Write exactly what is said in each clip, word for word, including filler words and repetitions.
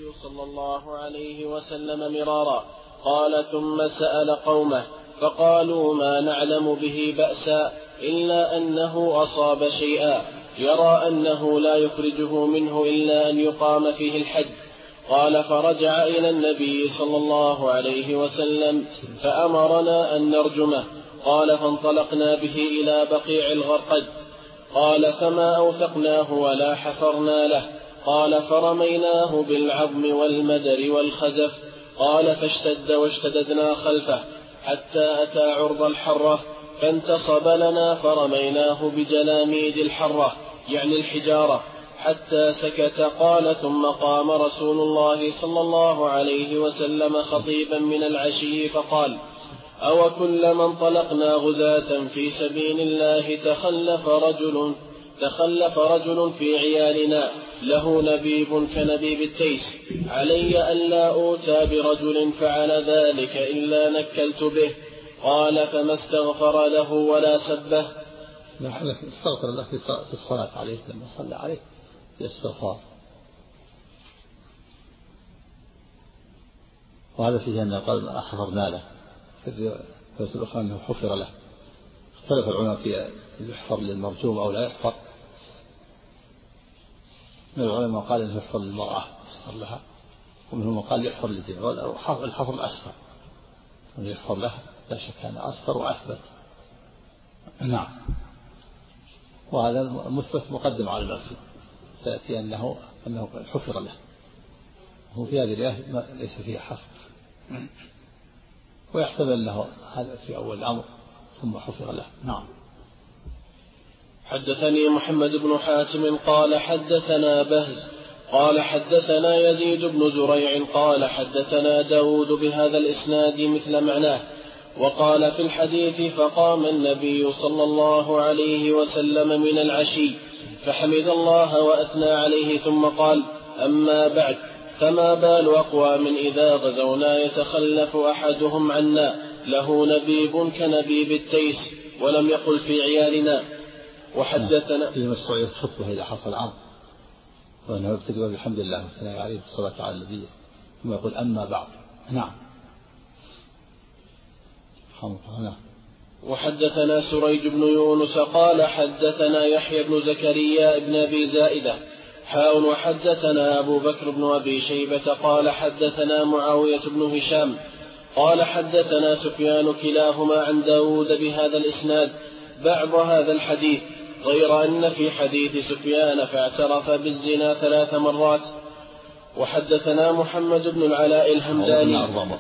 صلى الله عليه وسلم مرارا. قال ثم سأل قومه فقالوا ما نعلم به بأسا إلا أنه أصاب شيئا يرى أنه لا يخرجه منه إلا أن يقام فيه الحد. قال فرجع إلى النبي صلى الله عليه وسلم فأمرنا أن نرجمه. قال فانطلقنا به إلى بقيع الغرقد. قال فما أوثقناه ولا حفرنا له. قال فرميناه بالعظم والمدر والخزف. قال فاشتد واشتددنا خلفه حتى أتى عرض الحرة فانتصب لنا فرميناه بجلاميد الحرة يعني الحجارة حتى سكت. قال ثم قام رسول الله صلى الله عليه وسلم خطيبا من العشي فقال أو كلما انطلقنا غزاة في سبيل الله تخلف رجل تخلف رجل في عيالنا له نبيب كنبيب التيس علي ألا أوتى برجل فعل ذلك إلا نكلت به. قال فما استغفر له ولا سبه. استغفر الله في الصلاة عليه لما صلى عليه الاستغفار. وهذا فيه أن قال حفرنا له في الرواية الأخرى أنه حفر له. اختلف العلماء في يحفر للمرجوم أو لا يحفر. من العلماء قال أنه يحفر للمرأة يستر لها ومنهم قال يحفر للجميع. الحفر الأسفر أن يحفر لها لا شك أن أسفر وأثبت. نعم. وهذا مثبت مقدم على الأصل سيأتي أنه أنه حفر له. هو في هذه الآية ليس فيها حفر ويحتمل أنه هذا في أول الأمر ثم حفر له. نعم. حدثني محمد بن حاتم قال حدثنا بهز قال حدثنا يزيد بن زريع قال حدثنا داود بهذا الإسناد مثل معناه. وقال في الحديث فقام النبي صلى الله عليه وسلم من العشي فحمد الله وأثنى عليه ثم قال أما بعد فما بال أقوام إذا غزونا يتخلف أحدهم عنا له نبيب كنبيب التيس ولم يقل في عيالنا. وحدثنا في مشروعية الخطبة إذا حصل عرض وأنه يبتدئ بالحمد لله والثناء عليه والصلاة على النبي ثم يقول أما بعد. نعم. وحدثنا سريج بن يونس قال حدثنا يحيى بن زكريا بن أبي زائدة حاء وحدثنا أبو بكر بن أبي شيبة قال حدثنا معاوية بن هشام قال حدثنا سفيان كلاهما عن داود بهذا الإسناد بعض هذا الحديث غير أن في حديث سفيان فاعترف بالزنا ثلاث مرات. وحدثنا محمد بن العلاء الهمداني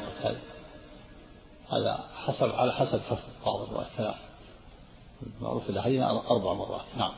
هذا حسب على حسب حفظ بعض الروايات ثلاث معروف الحديث أربع مرات. نعم.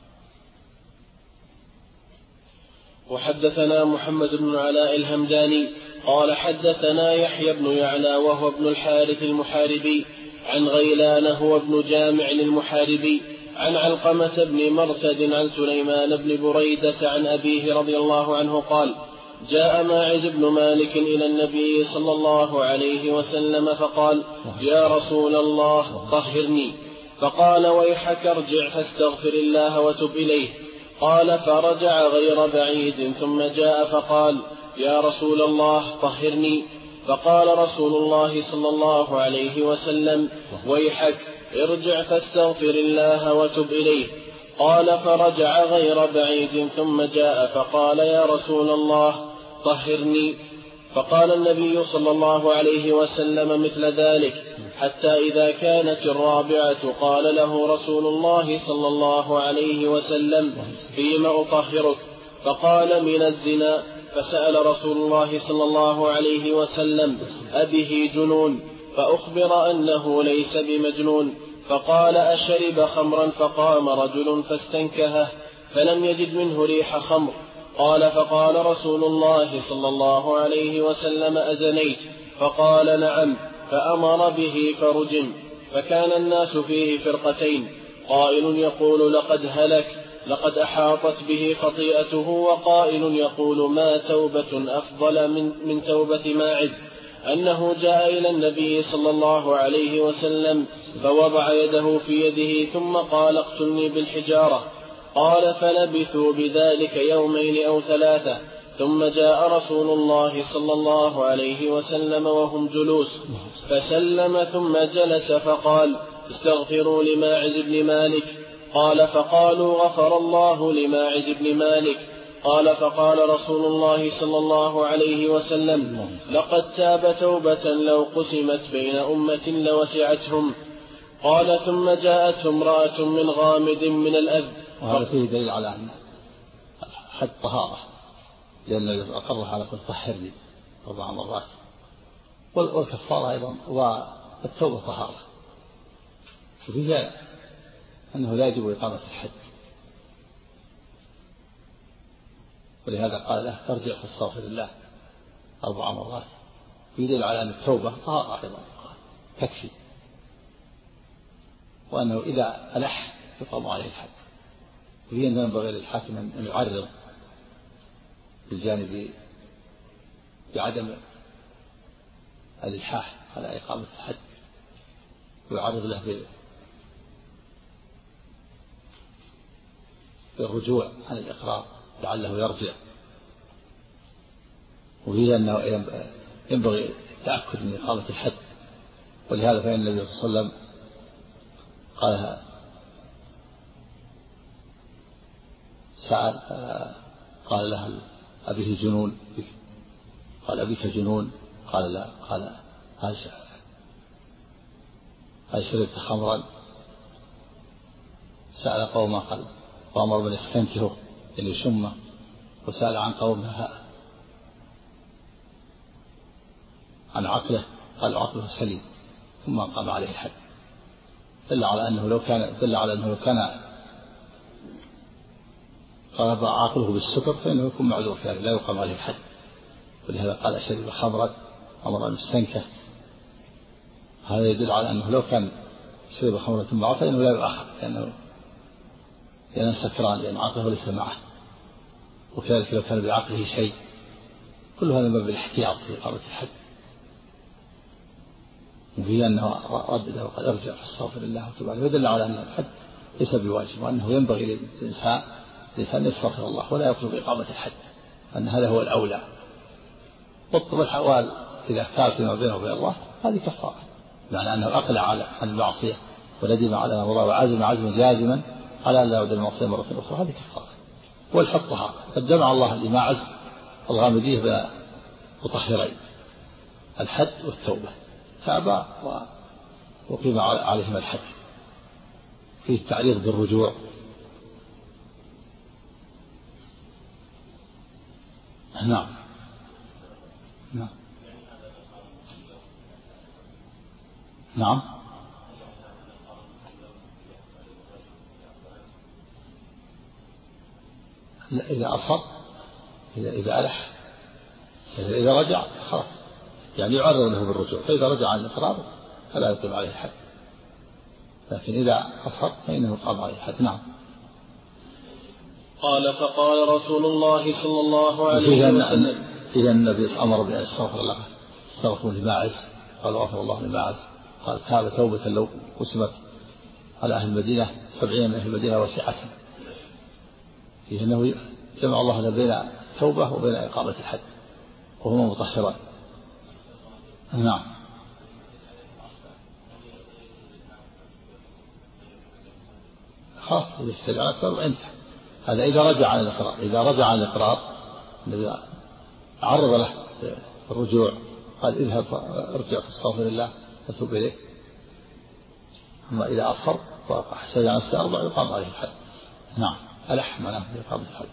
وحدثنا محمد بن العلاء الهمداني قال حدثنا يحيى بن يعلى وهو ابن الحارث المحاربي عن غيلان هو ابن جامع المحاربي عن علقمة بن مرثد عن سليمان بن بريدة عن أبيه رضي الله عنه قال جاء ماعز بن مالك إلى النبي صلى الله عليه وسلم فقال يا رسول الله طهرني. فقال ويحك ارجع فاستغفر الله وتب إليه. قال فرجع غير بعيد ثم جاء فقال يا رسول الله طهرني. فقال رسول الله صلى الله عليه وسلم ويحك ارجع فاستغفر الله وتب إليه. قال فرجع غير بعيد ثم جاء فقال يا رسول الله طهرني. فقال النبي صلى الله عليه وسلم مثل ذلك حتى إذا كانت الرابعة قال له رسول الله صلى الله عليه وسلم فيما أطهرك؟ فقال من الزنا. فسأل رسول الله صلى الله عليه وسلم أبه جنون؟ فأخبر أنه ليس بمجنون. فقال أشرب خمرا؟ فقام رجل فاستنكهه فلم يجد منه ريح خمر. قال فقال رسول الله صلى الله عليه وسلم أزنيت؟ فقال نعم. فأمر به فرجم. فكان الناس فيه فرقتين قائل يقول لقد هلك لقد أحاطت به خطيئته وقائل يقول ما توبة أفضل من, من توبة ماعز أنه جاء إلى النبي صلى الله عليه وسلم فوضع يده في يده ثم قال اقتلني بالحجارة. قال فلبثوا بذلك يومين أو ثلاثة ثم جاء رسول الله صلى الله عليه وسلم وهم جلوس فسلم ثم جلس فقال استغفروا لماعز بن مالك. قال فقالوا غفر الله لماعز بن مالك. قال فقال رسول الله صلى الله عليه وسلم لقد تاب توبة لو قسمت بين أمة لوسعتهم. قال ثم جاءت امرأة من غامد من الأزد. وهذا فيه دليل على أن حد طهارة، لأن أقرها على قول طهرني أربع مرات، والكفارة أيضا والتوبة طهارة. وفيه أنه لا يجب إقامة الحد، ولهذا قال له ترجع فاستغفر الله أربع مرات، يدل على أن التوبة طهارة أيضا تكفي، وأنه إذا ألح يقام عليه الحد. وفيه أنه ينبغي للحاكم أن يعرض بالجانب بعدم الإلحاح على إقامة الحد، ويعرض له بالرجوع عن الإقرار لعله يرجع. وفيه أنه ينبغي التأكد من إقامة الحد، ولهذا فإن النبي صلى الله عليه وسلم قال سأل قال له أبيه جنون؟ قال أبيك جنون؟ قال لا. قال هل شربت خمرا؟ سأل قومه قال وأمر من يستنكره يعني يشمه، وسأل عن قومه عن عقله قال عقله سليم، ثم قام عليه الحد. دل على أنه لو كان دل على أنه لو كان غلب عقله بالسكر فإنه يكون معذور في هذا، لا يقام عليه الحد. ولهذا قال شرب خمرا أمر مستنكه، هذا يدل على أنه لو كان شرب خمرا ثم عقل فإنه لا يؤاخذ، لأنه لأنه سكران، لأن عقله ليس معه. وكذلك لو كان بعقله شيء، كل هذا من باب الاحتياط في إقامة الحد. وفيه أنه ردده وقال ارجع فاستغفر الله وتب عليه، ودل على أن الحد ليس بواجب، وأنه ينبغي للإنسان الإنسان يستغفر الله ولا يطلب إقامة الحد، أن هذا هو الأولى. والطب الحوال إذا كان فيما بينه وبين الله هذه كفارة، معنى أنه أقلع على المعصية وندم على ما مضى وعزم عزما جازما على أن لا يعود المعصية مرة أخرى، هذه كفارة. والحد طهارة، قد جمع الله لماعز الغامدية بين مطهرين الحد والتوبة، تابا وقيم عليهم الحد. فيه التعريض بالرجوع. نعم نعم نعم إذا أصر إذا إذا ألح إذا رجع خلاص، يعني يعرض له بالرجوع، فإذا رجع عن الإقرار فلا يقيم عليه الحد، لكن إذا أصر فإنه يقام عليه الحد. نعم. قال فقال رسول الله صلى الله عليه وسلم إذا النبي أمر بأن يستغفر الله، استغفروا لماعز، قال غفر الله لماعز، قال تاب توبة لو قسمت على أهل المدينة سبعين من أهل المدينة وسعتهم، فيه أنه جمع الله بين التوبة وبين إقامة الحد وهما مطهران. نعم. خلاص إذا استدعى نفسه انتهى. هذا إذا رجع عن الإقرار. إذا رجع عن الإقرار الذي عرض له الرجوع قال اذهب ارجع فاستغفر الله وتوب إليه، أما إذا أصر فاحتاج نفسه أربع يقام عليه الحد. نعم. ألح معناه بإقامة الحد.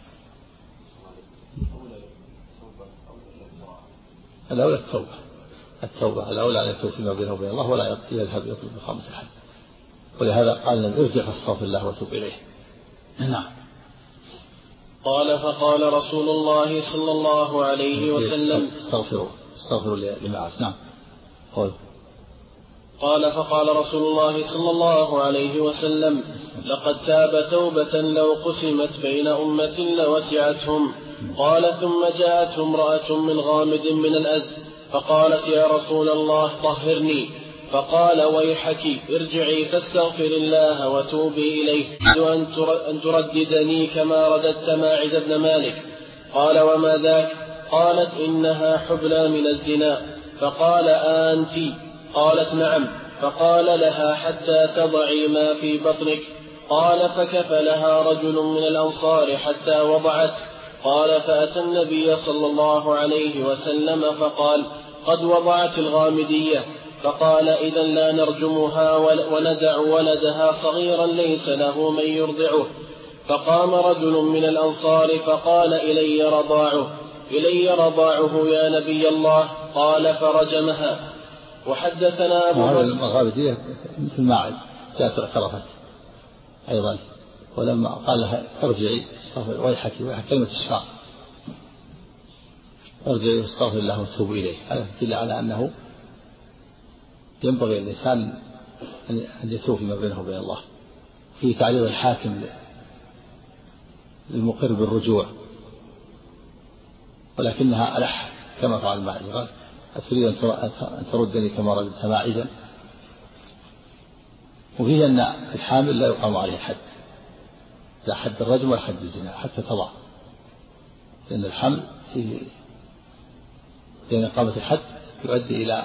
الأولى التوبة، التوبة الأولى أن يتوب فيما بينه وبين الله ولا يذهب يطلب إقامة الحد، ولهذا قال لن ارجع فاستغفر الله وتوب إليه. نعم. قال فقال رسول الله صلى الله عليه وسلم استغفروا استغفروا لماعز. نعم. قال قال فقال رسول الله صلى الله عليه وسلم لقد تاب توبة لو قسمت بين أمة لوسعتهم. قال ثم جاءت امرأة من غامد من الأزد فقالت يا رسول الله طهرني، فقال ويحك ارجعي فاستغفر الله وتوبي إليه أن ترددني كما رددت ماعز بن مالك. قال وما ذاك؟ قالت إنها حبلى من الزنا. فقال آنت؟ قالت نعم. فقال لها حتى تضعي ما في بطنك. قال فكفلها رجل من الأنصار حتى وضعت. قال فأتى النبي صلى الله عليه وسلم فقال قد وضعت الغامدية. فقال إذن لا نرجمها وندع ولدها صغيرا ليس له من يرضعه. فقام رجل من الأنصار فقال إلي رضاعه إلي رضاعه يا نبي الله. قال فرجمها. وحدثنا أبو بكر. الغامدية مثل ماعز جاءت اعترفت أيضا، ولما قال لها ارجعي استغفر ويحك ويحك كلمة الشفاء، ارجعي واستغفر الله وتوب إليه. هذا يدل على أنه ينبغي الإنسان أن يتوب فيما بينه وبين الله. في تعريض الحاكم للمقر بالرجوع، ولكنها ألح كما فعل ماعز، أتريد أن تردني كما رددت ماعزا. وفيه أن الحامل لا يقام عليه حد، لا حد الرجم ولا حد الزنا حتى تضع، لأن الحمل في لأن إقامة الحد يؤدي إلى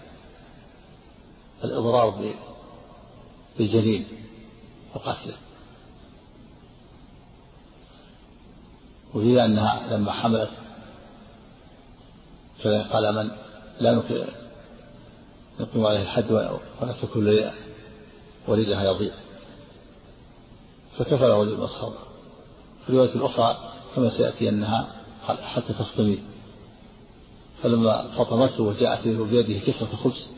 الإضرار بالجنين وقتله. وهي أنها لما حملت قال من لا نقيم عليه الحد ولا تكون ولدها يضيع، فكفل ولد الصبر. في الرواية الأخرى كما سيأتي أنها حتى تفطمي، فلما فطمته وجاءت بيده كسرة خبز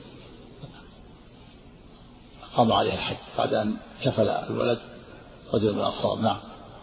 قام عليها الحد بعد أن كفل الولد رجل من الأنصار. نعم.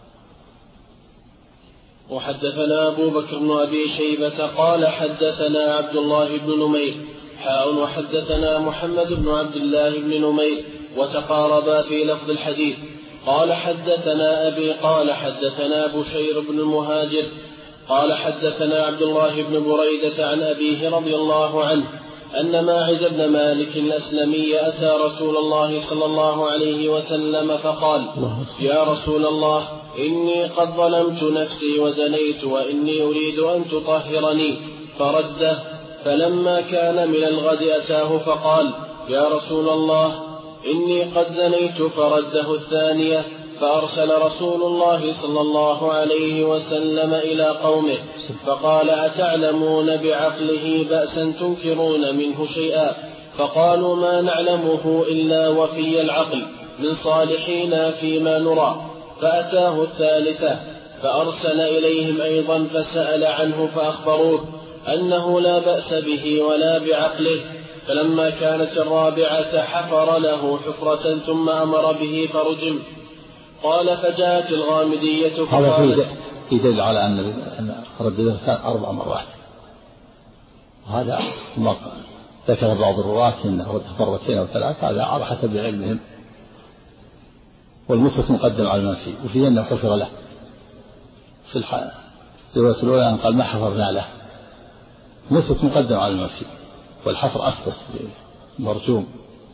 وحدثنا أبو بكر بن أبي شيبة قال حدثنا عبد الله بن نمير حاء وحدثنا محمد بن عبد الله بن نمير وتقاربا في لفظ الحديث. قال حدثنا أبي قال حدثنا بشير بن المهاجر قال حدثنا عبد الله بن بريدة عن أبيه رضي الله عنه أن ماعز بن مالك الأسلمي أتى رسول الله صلى الله عليه وسلم فقال يا رسول الله إني قد ظلمت نفسي وزنيت وإني أريد أن تطهرني، فرده. فلما كان من الغد أتاه فقال يا رسول الله إني قد زنيت، فرده الثانية. فأرسل رسول الله صلى الله عليه وسلم إلى قومه فقال أتعلمون بعقله بأسا تنكرون منه شيئا؟ فقالوا ما نعلمه إلا وفي العقل من صالحين فيما نرى. فأتاه الثالثة فأرسل إليهم أيضا فسأل عنه فأخبروه أنه لا بأس به ولا بعقله. فلما كانت الرابعة حفر له حفرة ثم أمر به فرجم. قال فجاءت الغامدية فقالت هذا في دليل على أن ردده أربع مرات، وهذا ما ذكر بعض الرواة أنه رده مرتين أو ثلاث، هذا على حسب علمهم، والمثبت مقدم على المنفي. وفي أنه حفر له في الرواية الأولى أن قال ما حفرنا له، مثبت مقدم على المنفي، والحفر أثبت مرجوم.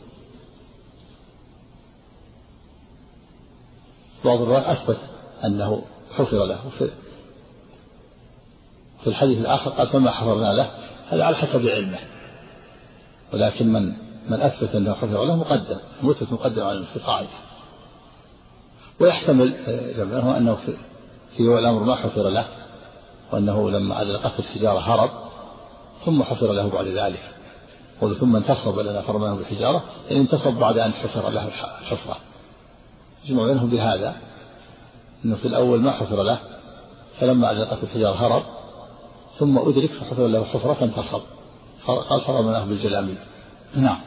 بعض الرواة أثبت أنه حفر له، في الحديث الآخر قال فما حفرنا له، هذا على حسب علمه، ولكن من من أثبت أنه حفر له مقدم، مثبت مقدم على المنفي قاعدة. ويحتمل جمعه أنه في, في الأمر ما حفر له، وأنه لما عدل قتل الحجارة هرب ثم حفر له بعد ذلك، ثم انتصب لنا فرماه بالحجارة، يعني انتصب بعد أن حفر له الحفرة. يجمع بينهم بهذا أنه في الأول ما حفر له، فلما عدل قتل الحجارة هرب ثم أدرك فحفر له حفرة فانتصب، قال فرماه بالجلاميد. نعم.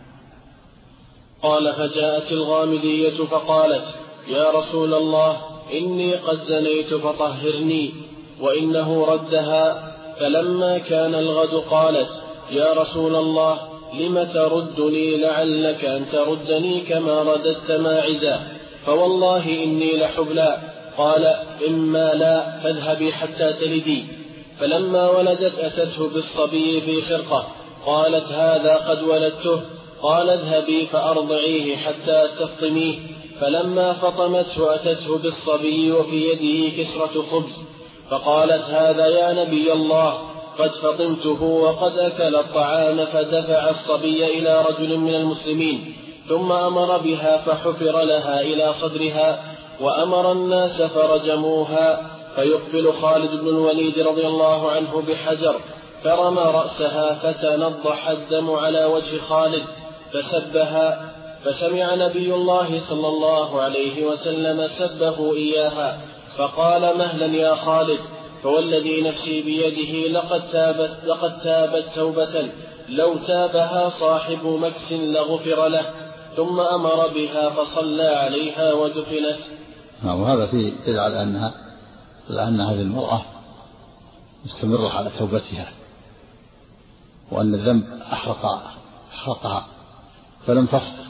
قال فجاءت الغامدية فقالت يا رسول الله إني قد زنيت فطهرني، وإنه ردها. فلما كان الغد قالت يا رسول الله لم تردني لعلك أن تردني كما رددت ماعزا، فوالله إني لحبلى. قال إما لا فاذهبي حتى تلدي. فلما ولدت أتته بالصبي في خرقة قالت هذا قد ولدته. قال اذهبي فأرضعيه حتى تفطميه. فلما فطمته أتته بالصبي وفي يده كسرة خبز. فقالت هذا يا نبي الله قد فطمته وقد أكل الطعام، فدفع الصبي إلى رجل من المسلمين ثم أمر بها فحفر لها إلى صدرها وأمر الناس فرجموها، فيقبل خالد بن الوليد رضي الله عنه بحجر فرمى رأسها فتنضح الدم على وجه خالد فسبها، فسمع نبي الله صلى الله عليه وسلم سبه إياها فقال مهلا يا خالد، فوالذي نفسي بيده لقد تابت, لقد تابت توبة لو تابها صاحب مكس لغفر له، ثم أمر بها فصلى عليها ودفنت. وهذا فيه يدل على أنها لأن هذه المرأة مستمرة على توبتها، وأن الذنب أحرقها أحرقها فلم تصبر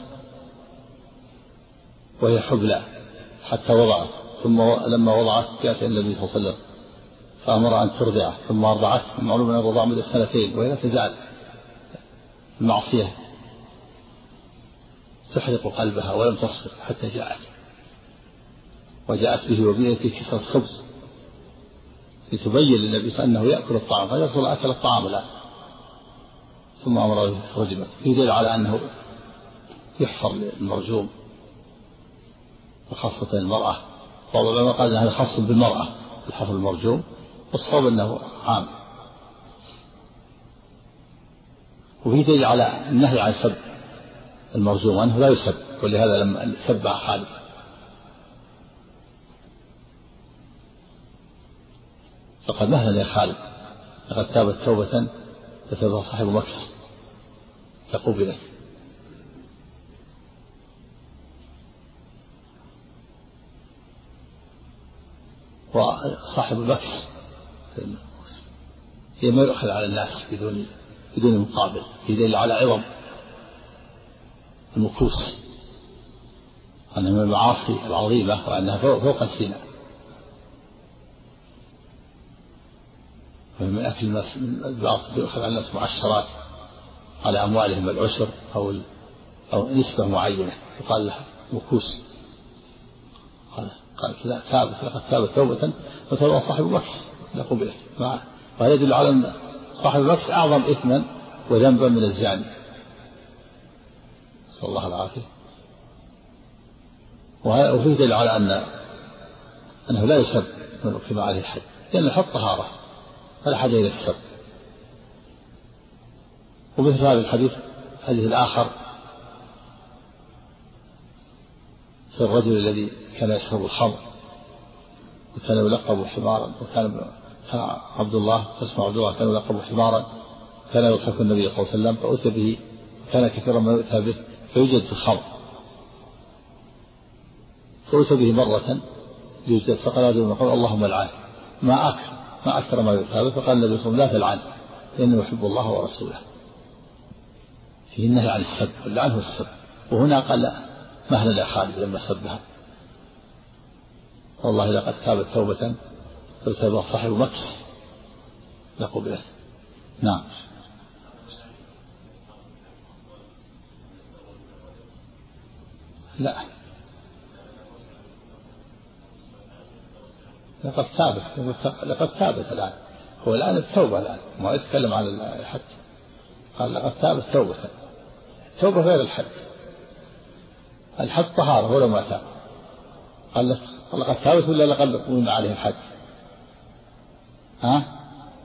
وهي حبلى حتى وضعت، ثم لما وضعت جاءت النبي صلى الله عليه وسلم فأمر أن ترضعه ثم أرضعته، معلوم أن الرضاع مدة سنتين وهي لا تزال المعصية تحرق قلبها ولم تصبر حتى جاءت، وجاءت به وبيئة كسرة خبز لتبين للنبي صلى الله عليه وسلم أنه يأكل الطعام، فيصل أكل الطعام الآن، ثم أمر به فرجمت. يدل على أنه يحفر للمرجوم وخاصة المرأة، بعض العلماء قال هذا خاص بالمرأة الحفر المرجوم، والصواب أنه عام. وفي دليل على النهي عن سب المرجوم أنه لا يسب، ولهذا لما سبع خالد فقد مهلا يا خالد لقد تابت توبة فتابها صاحب مكس فقبلت. وصاحب المكس هي ما يؤخذ على الناس بدون بدون مقابل، يدل على عظم المكوس، أنها من المعاصي العظيمة وأنها فوق السنة، ومن أكل الناس يؤخذ على الناس معشرات على أموالهم العشر أو أو نسبة معينة يقال لها مكوس. قال قال لا ثابت لقد ثابت توبة فتوبة صاحب مكس لقبلت معه، وهذا يدل على أن صاحب المكس أعظم إثما وذنبا من الزاني، صلى الله العافية. وفيه دليل على أن أنه لا يسب من أقيم عليه الحد، لأن الحد طهارة فلا حاجة إلى السب. ومثل هذا الحديث الحديث الآخر في الرجل الذي كان يشرب الخمر وكان يلقب حمارا، وكان عبد الله اسمه عبد الله كان يلقب حمارا، كان يضحك النبي صلى الله عليه وسلم فأتى به، كان كثيرا ما يؤتى به فيوجد في الخمر، فأتى به مرة يوجد، فقال رجل اللهم العن ما أكثر ما أكثر ما يؤتى به، فقال النبي صلى الله عليه وسلم لا تلعن لأنه يحب الله ورسوله. فيه النهي عن السب واللعن هو السب. وهنا قال لا مهلا يا خالد لما سبها، والله لقد تابت توبة لو تاب صاحب مكس لقبلت. نعم. لا لقد ثابت لقد ثابت الآن، هو الآن التوبة الآن ما يتكلم عن الحد، قال لقد ثابت توبة، توبة غير الحد، الحد طهارة هو لما تاب، قال لقد ثابت ولا لقد قلنا عليه الحد؟ ها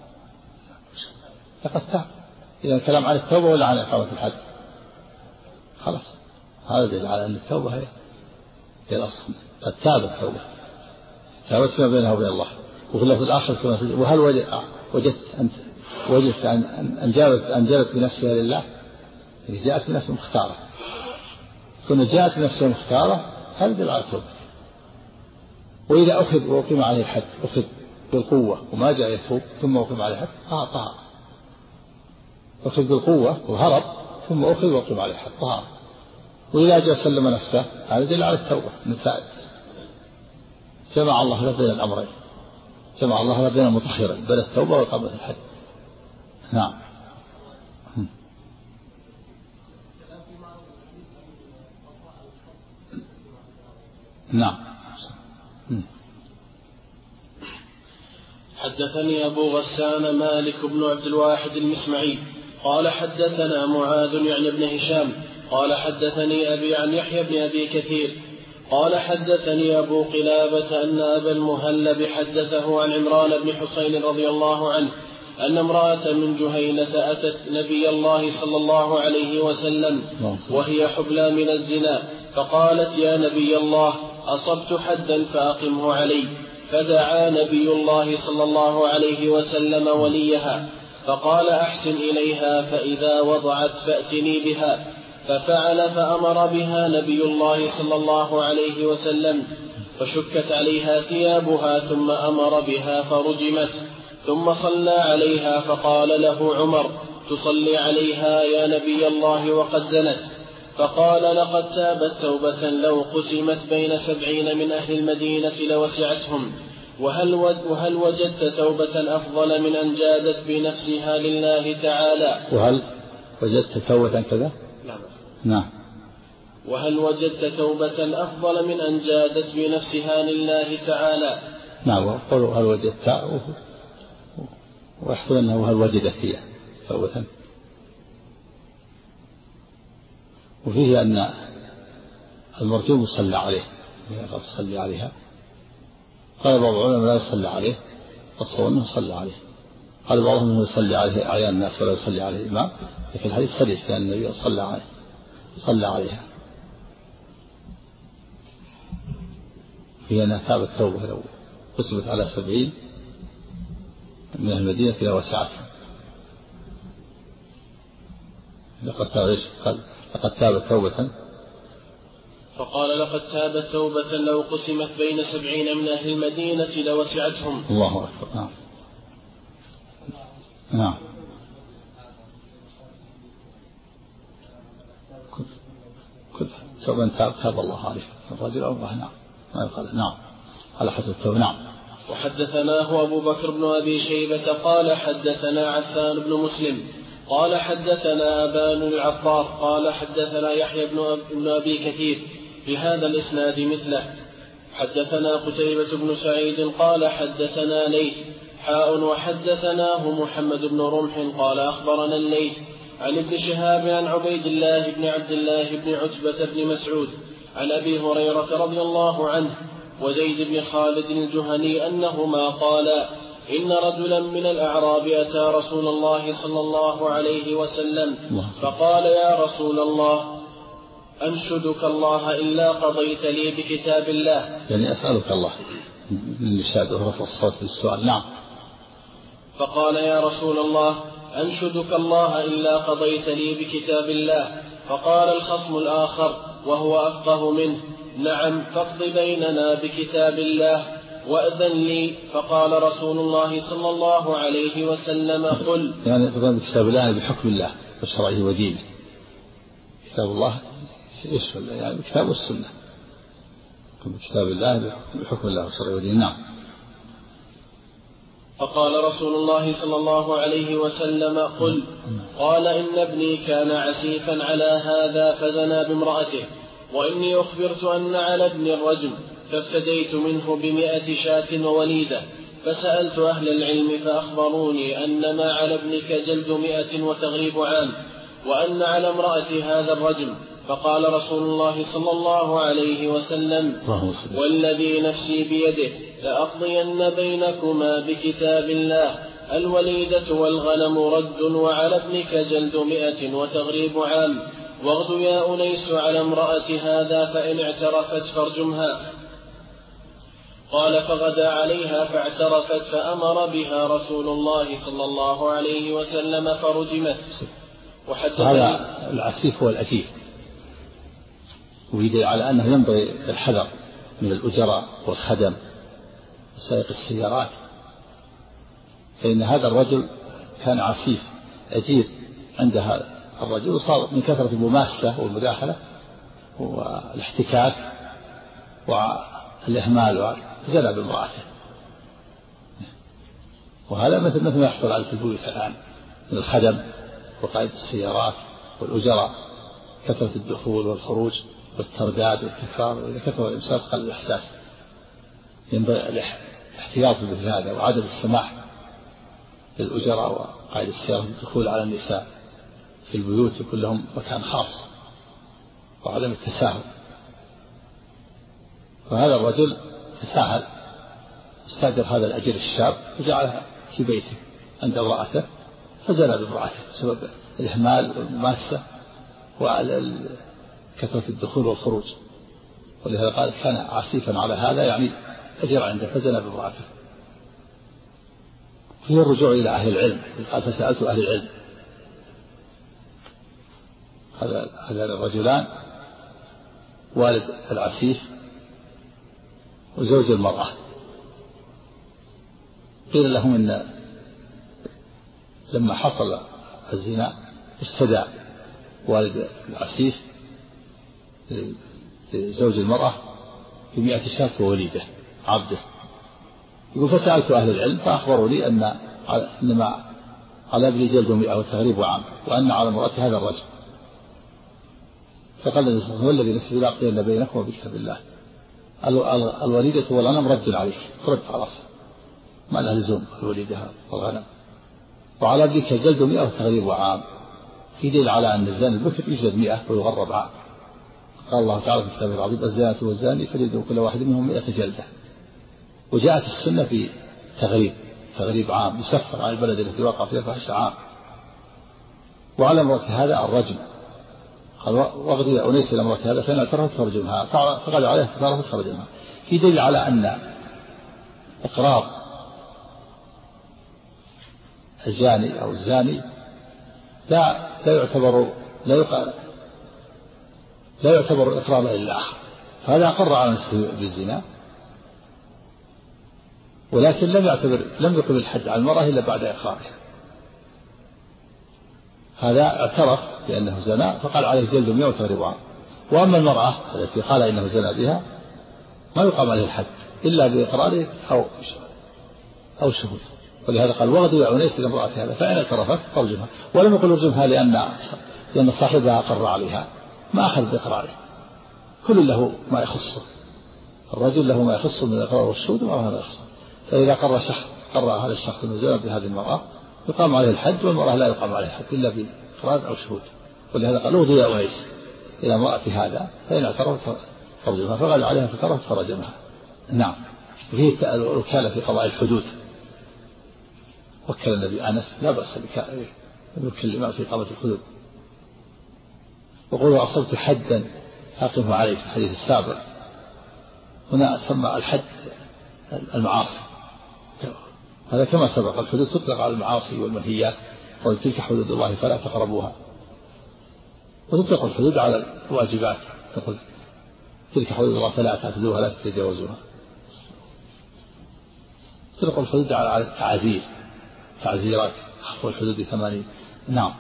لقد ثابت، إذا الكلام عن التوبة ولا عن إقامة الحد؟ خلاص هذا دليل على أن التوبة هي هي الأصل، قد ثابت توبة ثابت فيما بينها وبين الله. وفي اللفظ الآخر كما وهل وجدت أنت وجدت أن أن جابت أن جابت بنفسها لله، يعني جاءت بنفسها مختارة، كنا جاءت بنفسها مختارة هذا دليل على التوبة. وإذا أخذ وأقيم عليه الحد أخذ بالقوة وما جاء يتوب ثم أقيم عليه الحد طهارة، أخذ بالقوة وهرب ثم أخذ وأقيم عليه الحد طهارة. وإذا جاء سلم نفسه هذا دليل على التوبة نساء، جمع الله بين الأمرين، جمع الله بين المطهرين بين التوبة وإقامة الحد. نعم. نعم. حدثني أبو غسان مالك بن عبد الواحد المسمعي قال حدثنا معاذ يعني بن هشام قال حدثني أبي عن يحيى بن أبي كثير قال حدثني أبو قلابة أن أبا المهلب حدثه عن عمران بن حسين رضي الله عنه أن امرأة من جهينة أتت نبي الله صلى الله عليه وسلم وهي حبلى من الزنا فقالت يا نبي الله أصبت حدا فأقمه علي فدعا نبي الله صلى الله عليه وسلم وليها فقال أحسن إليها فإذا وضعت فأتني بها ففعل فأمر بها نبي الله صلى الله عليه وسلم فشكت عليها ثيابها ثم أمر بها فرجمت ثم صلى عليها فقال له عمر تصلي عليها يا نبي الله وقد زنت فقال لقد تابت توبة لو قسمت بين سبعين من أهل المدينة لوسعتهم وهل, وهل وجدت توبة أفضل من أن جادت بنفسها لله تعالى وهل وجدت توبة كذا نعم نعم وهل وجدت توبة أفضل من أن جادت بنفسها لله تعالى نعم وقالوا هل وجدت ويحصل أنه هل وجدت فيها توبة وفيه أن المرجوم يصلى عليه يصلي عليها قال بعض العلماء لا يصلى عليه والصواب أنه يصلى عليه قال بعضهم أنه يصلي عليه أعيان الناس ولا يصلي عليه الإمام لكن الحديث صريح لأن النبي صلى عليه صلى عليها هي أنها تابت توبة لو قسمت على سبعين من المدينة إلى وسعتها لقد تابت لقد تابت توبة فقال لقد تابت توبة لو قسمت بين سبعين من أهل المدينة لوسعتهم الله أكبر نعم نعم كل توبة تاب تاب الله عليه الرجل أو الله نعم ما يقال نعم على حسب التوبة نعم. وحدثناه أبو بكر بن أبي شيبة قال حدثنا عفان بن مسلم قال حدثنا أبان العطار قال حدثنا يحيى بن أبي كثير بهذا الإسناد مثله. حدثنا قتيبة بن سعيد قال حدثنا ليث حاء وحدثناه محمد بن رمح قال أخبرنا الليث عن ابن شهاب عن عبيد الله بن عبد الله بن عتبة بن مسعود عن أبي هريرة رضي الله عنه وزيد بن خالد الجهني أنهما قالا إن رجلا من الأعراب أتى رسول الله صلى الله عليه وسلم فقال يا رسول الله أنشدك الله إلا قضيت لي بكتاب الله يعني أسألك الله من الشهادة ورفع الصوت للسؤال نعم. فقال يا رسول الله أنشدك الله إلا قضيت لي بكتاب الله. فقال الخصم الآخر وهو أفقه منه نعم فاقض بيننا بكتاب الله وأذن لي. فقال رسول الله صلى الله عليه وسلم قل يعني تقول بكتاب الله بحكم الله وشرعه ودينه. كتاب الله يشمل يعني الكتاب والسنة بكتاب الله بحكم الله وشرعه ودينه نعم. فقال رسول الله صلى الله عليه وسلم قل. قال إن ابني كان عسيفا على هذا فزنى بامرأته وإني أخبرت أن على ابن الرجل فافتديت منه بمئة شاة ووليدة فسألت أهل العلم فأخبروني أن ما على ابنك جلد مئة وتغريب عام وأن على امرأة هذا الرجل. فقال رسول الله صلى الله عليه وسلم والذي نفسي بيده لأقضين بينكما بكتاب الله الوليدة والغنم رد وعلى ابنك جلد مئة وتغريب عام واغد يا أنيس على امرأة هذا فإن اعترفت فارجمها. قال فغدا عليها فاعترفت فأمر بها رسول الله صلى الله عليه وسلم فرجمت. هذا العسيف هو الأجيف ويدل على أنه ينبغي الحذر من الأجراء والخدم وسائق السيارات فإن هذا الرجل كان عسيف أجير عند هذا الرجل وصار من كثرة المماسة والمداخلة والاحتكاك والإهمال فزنى بامرأته. وهذا مثل مثل ما يحصل على البيوت الآن من الخدم وقائد السيارات والأجراء كثرة الدخول والخروج والترداد والتكرار وإذا كثر الإمساس قل الإحساس. ينبغي الاحتياط بمثل هذا وعدم السماح للأجراء وقائد السيارة الدخول على النساء في البيوت يكون لهم مكان خاص وعدم التساهل. فهذا الرجل تساهل استأجر هذا الأجير الشاب وجعلها في بيته عند امرأته فزنى بامرأته بسبب الإهمال والماسة وعلى كثرة الدخول والخروج. ولهذا قال كان عسيفا على هذا يعني أجر عنده فزنى بامرأته. فيه الرجوع إلى أهل العلم. قال فسألت أهل العلم. هذا هذا الرجلان والد العسيف وزوج المرأة قيل لهم إن لما حصل الزنا استدعى والد العسيف لزوج المرأة بمئة شاة ووليده عبده. يقول فسألت أهل العلم فأخبروا لي أن إنما على ابن جلد مئة وتغريب عام وأن على امرأة هذا الرجل. فقال النبي صلى الله عليه وسلم والذي نفسي بلا بينكم وبكتاب الله الوليدة والغنم رد عليك رد خلاص ما لها لزوم الوليدة والغنم. وعلى ابنك جلد مئة وتغريب عام في دليل على أن الزاني البكر يجلد مئة ويغرب عام. قال الله تعالى في كتابه العظيم الزانية والزاني فجلدوا كل واحد منهم مئة جلدة. وجاءت السنة في تغريب تغريب عام يسفر عن البلد التي وقع فيها الفاحشة عام. وعلى امرأة هذا الرجم. قال واغضي أنيس إلى امرأة هذا فإن اعترفت فرجمها فقال عليها فاعترفت فرجمها. في دليل على أن إقرار الزاني أو الزاني لا لا يعتبر لا يقال لا يعتبر إقرارا للآخر. فهذا أقر على نفسه بالزنا ولكن لم يعتبر لم يقم الحد على المرأة إلا بعد إقرارها. هذا اعترف بأنه زنا فقال عليه جلد مئة وتغريب عام. وأما المرأة التي قال إنه زنا بها ما يقام عليه الحد إلا بإقراره أو أو شهود. ولهذا قال واغضوا يا أنيس لامرأة هذا فإن اعترفت فرجمها. ولم يقل ارجمها لأن لأن صاحبها أقر عليها ما أخذ بإقراره. كل له ما يخصه. الرجل له ما يخصه من الإقرار والشهود وما ما يخصه. فإذا قر شخص قر هذا الشخص أنه زنا بهذه المرأة يقام عليه الحد والمرأة لا يقام عليه الحد إلا بإقرار أو شهود. ولهذا قال اغضوا يا أنيس إلى امرأة هذا فإن اعترفت فرجمها فقال عليها فاعترفت فرجمها. نعم. وفيه الوكالة في قضاء الحدود. وكل النبي أنس لا بأس بكلمات في إقامة الحدود. وقولوا أصبت حدا أقمه عليه في الحديث السابق. هنا سمى الحد المعاصي. هذا كما سبق الحدود تطلق على المعاصي والمنهيات وتلك حدود الله فلا تقربوها. وتطلق الحدود على الواجبات تقول تلك حدود الله فلا تعتدوها لا تتجاوزوها. تطلق الحدود على التعزير تعزيرات والحدود ثمانين. نعم.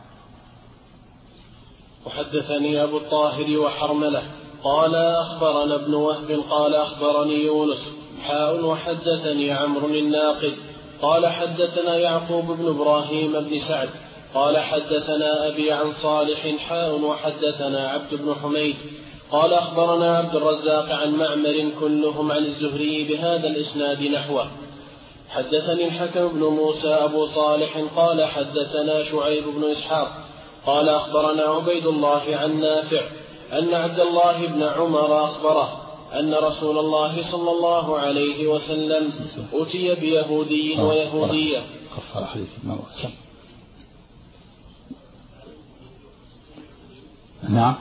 وحدثني أبو الطاهر وحرملة قال أخبرنا ابن وهب قال أخبرني يونس حاء وحدثني عمرو الناقد قال حدثنا يعقوب بن إبراهيم بن سعد قال حدثنا أبي عن صالح حاء وحدثنا عبد بن حميد قال أخبرنا عبد الرزاق عن معمر كلهم عن الزهري بهذا الإسناد نحوه. حدثني الحكم بن موسى أبو صالح قال حدثنا شعيب بن إسحاق قال أخبرنا عبيد الله عن نافع أن عبد الله بن عمر أخبره أن رسول الله صلى الله عليه وسلم أتي بيهودي ويهودية. نعم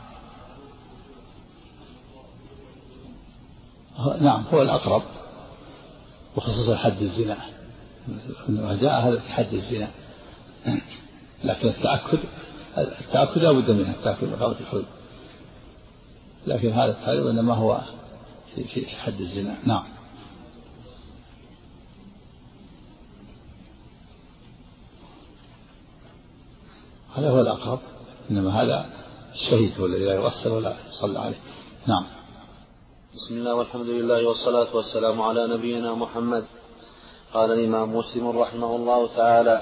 نعم هو الأقرب وخصوصا حد الزنا. جاء هذا في حد الزنا لكن التأكد التأكد لا بد منه التأكد من إقامة الحدود. لكن هذا التعليم إنما هو في في حد الزنا. نعم. هذا هو الأقرب إنما هذا الشهيد هو الذي لا يغسل ولا يصلى عليه. نعم. بسم الله والحمد لله والصلاة والسلام على نبينا محمد. قال الإمام مسلم رحمه الله تعالى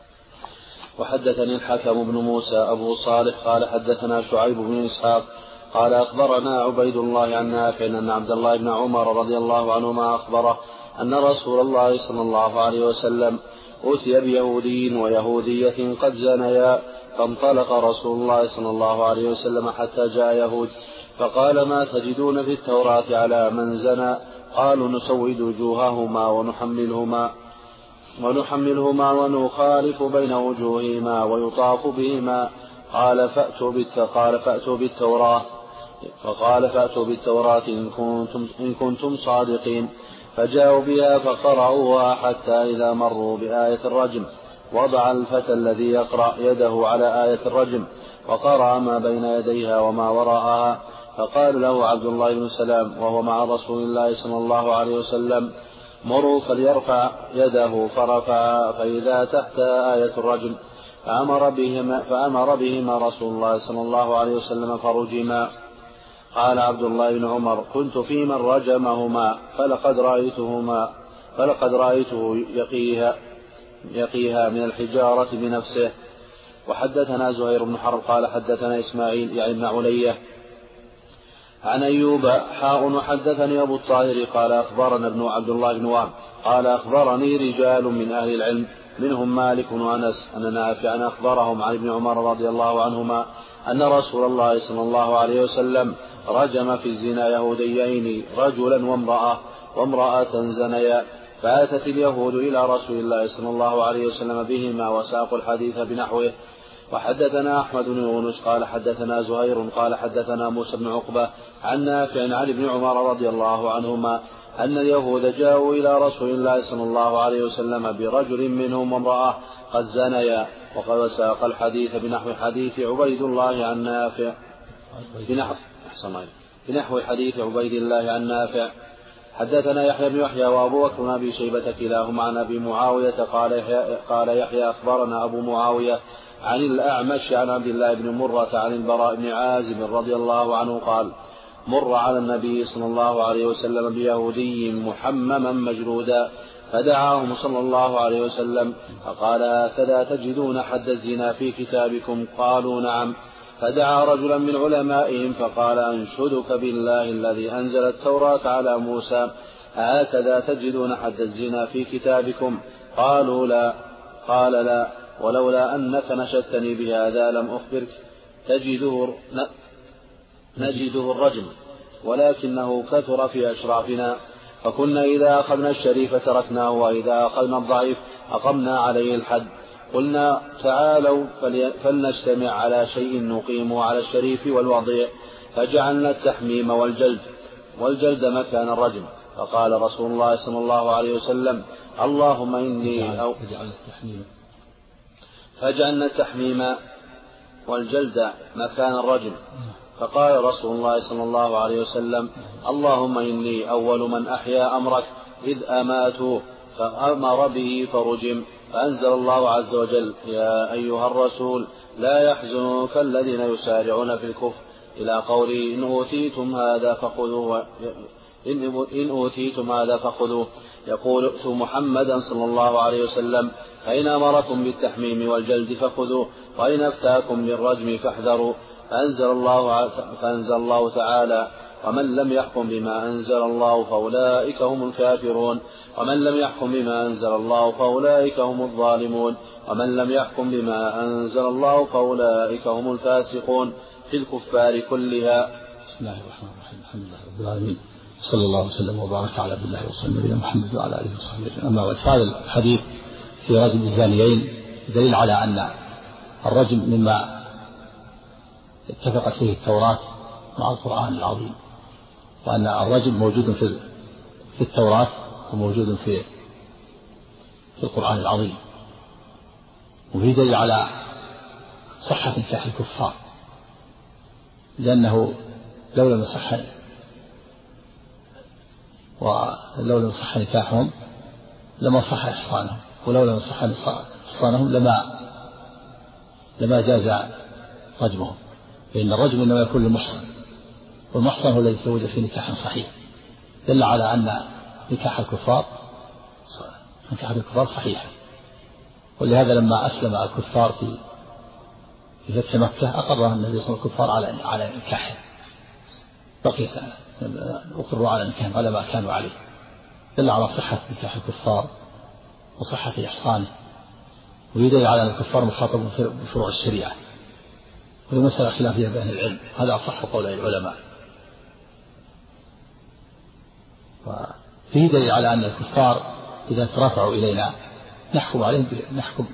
وحدثني الحكم بن موسى أبو صالح قال حدثنا شعيب بن إسحاق قال أخبرنا عبيد الله عن نافع أن عبد الله بن عمر رضي الله عنهما أخبره أن رسول الله صلى الله عليه وسلم أتي بيهودي ويهودية قد زنيا، فانطلق رسول الله صلى الله عليه وسلم حتى جاء يهود فقال: ما تجدون في التوراة على من زنى؟ قالوا: نسود وجوههما ونحملهما ونحملهما ونخالف بين وجوههما ويطاف بهما. قال: فأتوا قال فأتوا بالتوراة فقال فأتوا بالتوراة إن كنتم, إن كنتم صادقين. فجاءوا بها فقرأوها حتى إذا مروا بآية الرجم وضع الفتى الذي يقرأ يده على آية الرجم وقرأ ما بين يديها وما وراءها. فقال له عبد الله بن سلام وهو مع رسول الله صلى الله عليه وسلم: مروا فليرفع يده، فرفع فإذا تحت آية الرجم، فأمر بهما, فأمر بهما رسول الله صلى الله عليه وسلم فرجما. قال عبد الله بن عمر: كنت في من رجمهما فلقد رأيتهما فلقد رأيته يقيها, يقيها من الحجارة بنفسه. وحدثنا زهير بن حرب قال حدثنا إسماعيل يعني بن علية عن أيوب حاء وحدثني أبو الطاهر قال أخبرنا ابن عبد الله بن وهب قال أخبرني رجال من أهل العلم منهم مالك وأنس أن نافعا أخبرهم عن ابن عمر رضي الله عنهما أن رسول الله صلى الله عليه وسلم رجم في الزنا يهوديين رجلا وامرأة وامرأة زنيا، فأتت اليهود إلى رسول الله صلى الله عليه وسلم بهما وساقوا الحديث بنحوه. وحدثنا أحمد بن يونس قال حدثنا زهير قال حدثنا موسى بن عقبة عن نافع عن ابن عمر رضي الله عنهما أن اليهود جاءوا إلى رسول الله صلى الله عليه وسلم برجل منهم وامرأة قد زنيا، وقد ساق الحديث بنحو حديث عبيد الله عن نافع بنحو, بنحو حديث عبيد الله عن نافع. حدثنا يحيى بن يحيى وأبو بكر بن أبي شيبة كلاهما عن أبي معاوية قال يحيى, قال يحيى أخبرنا أبو معاوية عن الأعمش عن عبد الله بن مرة عن البراء بن عازب رضي الله عنه قال: مر على النبي صلى الله عليه وسلم بيهودي محمما مجرودا، فدعاهم صلى الله عليه وسلم فقال: هكذا تجدون حد الزنا في كتابكم؟ قالوا: نعم. فدعا رجلا من علمائهم فقال: أنشدك بالله الذي أنزل التوراة على موسى، هكذا تجدون حد الزنا في كتابكم؟ قالوا: لا. قال: لا، ولولا أنك نشدتني بهذا لم أخبرك. تجده نجده الرجم، ولكنه كثر في أشرافنا، فكنا إذا أخذنا الشريف تركناه، وإذا أخذنا الضعيف أقمنا عليه الحد. قلنا: تعالوا فلنجتمع على شيء نقيمه على الشريف والوضيع، فجعلنا التحميم والجلد والجلد مكان الرجم. فقال رسول الله صلى الله عليه وسلم: اللهم إني أو فجعلنا التحميم والجلد مكان الرجم. فقال رسول الله صلى الله عليه وسلم: اللهم إني أول من أحيا أمرك إذ أماتوا، فأمر به فرجم. فأنزل الله عز وجل: يا أيها الرسول لا يحزنك الذين يسارعون في الكفر، إلى قوله: إن أوتيتم هذا فخذوه إن أوتيتم هذا فخذوه. يقول: ائتوا محمدا صلى الله عليه وسلم، فإن أمركم بالتحميم والجلد فخذوه، وإن أفتاكم بالرجم فاحذروا. فأنزل الله, فأنزل الله تعالى: ومن لم يحكم بما أنزل الله فأولئك هم الكافرون، ومن لم يحكم بما أنزل الله فأولئك هم الظالمون، ومن لم يحكم بما أنزل الله فأولئك هم الفاسقون في الكفار كلها. بسم الله الرحمن الرحيم. الحمد لله رب العالمين، صلى الله وسلم وبارك على عبد الله ورسوله نبينا محمد وعلى آله وصحبه أجمعين. أما بعد، فهذا الحديث في رجم الزانيين دليل على أن الرجم مما اتفقت فيه التوراة مع القرآن العظيم، وأن الرجم موجود في في التوراة وموجود في في القرآن العظيم، وفي دليل على صحة نكاح الكفار، لأنه لو لم يصح ولو لم يصح نكاحهم لما صح إحصانهم، ولو لم يصح إحصانهم لما لما جاز رجمهم، لأن الرجم إنما يكون للمحصن، والمحصن هو الذي يتزوج في نكاح صحيح. دل على أن نكاح الكفار نكاح الكفار صحيح. ولهذا لما أسلم الكفار في في فتح مكة أقر النبي صلى الله عليه وسلم الكفار على على نكاحهم، بقي أقروا على نكاح على ما كانوا عليه، دل على صحة نكاح الكفار وصحة إحصانه، ويدل على أن الكفار مخاطبون بفروع الشريعة، وهي مسألة خلافية بين العلم، هذا أصح قول العلماء. وفيه دليل على أن الكفار إذا ترافعوا إلينا نحكم عليهم نحكم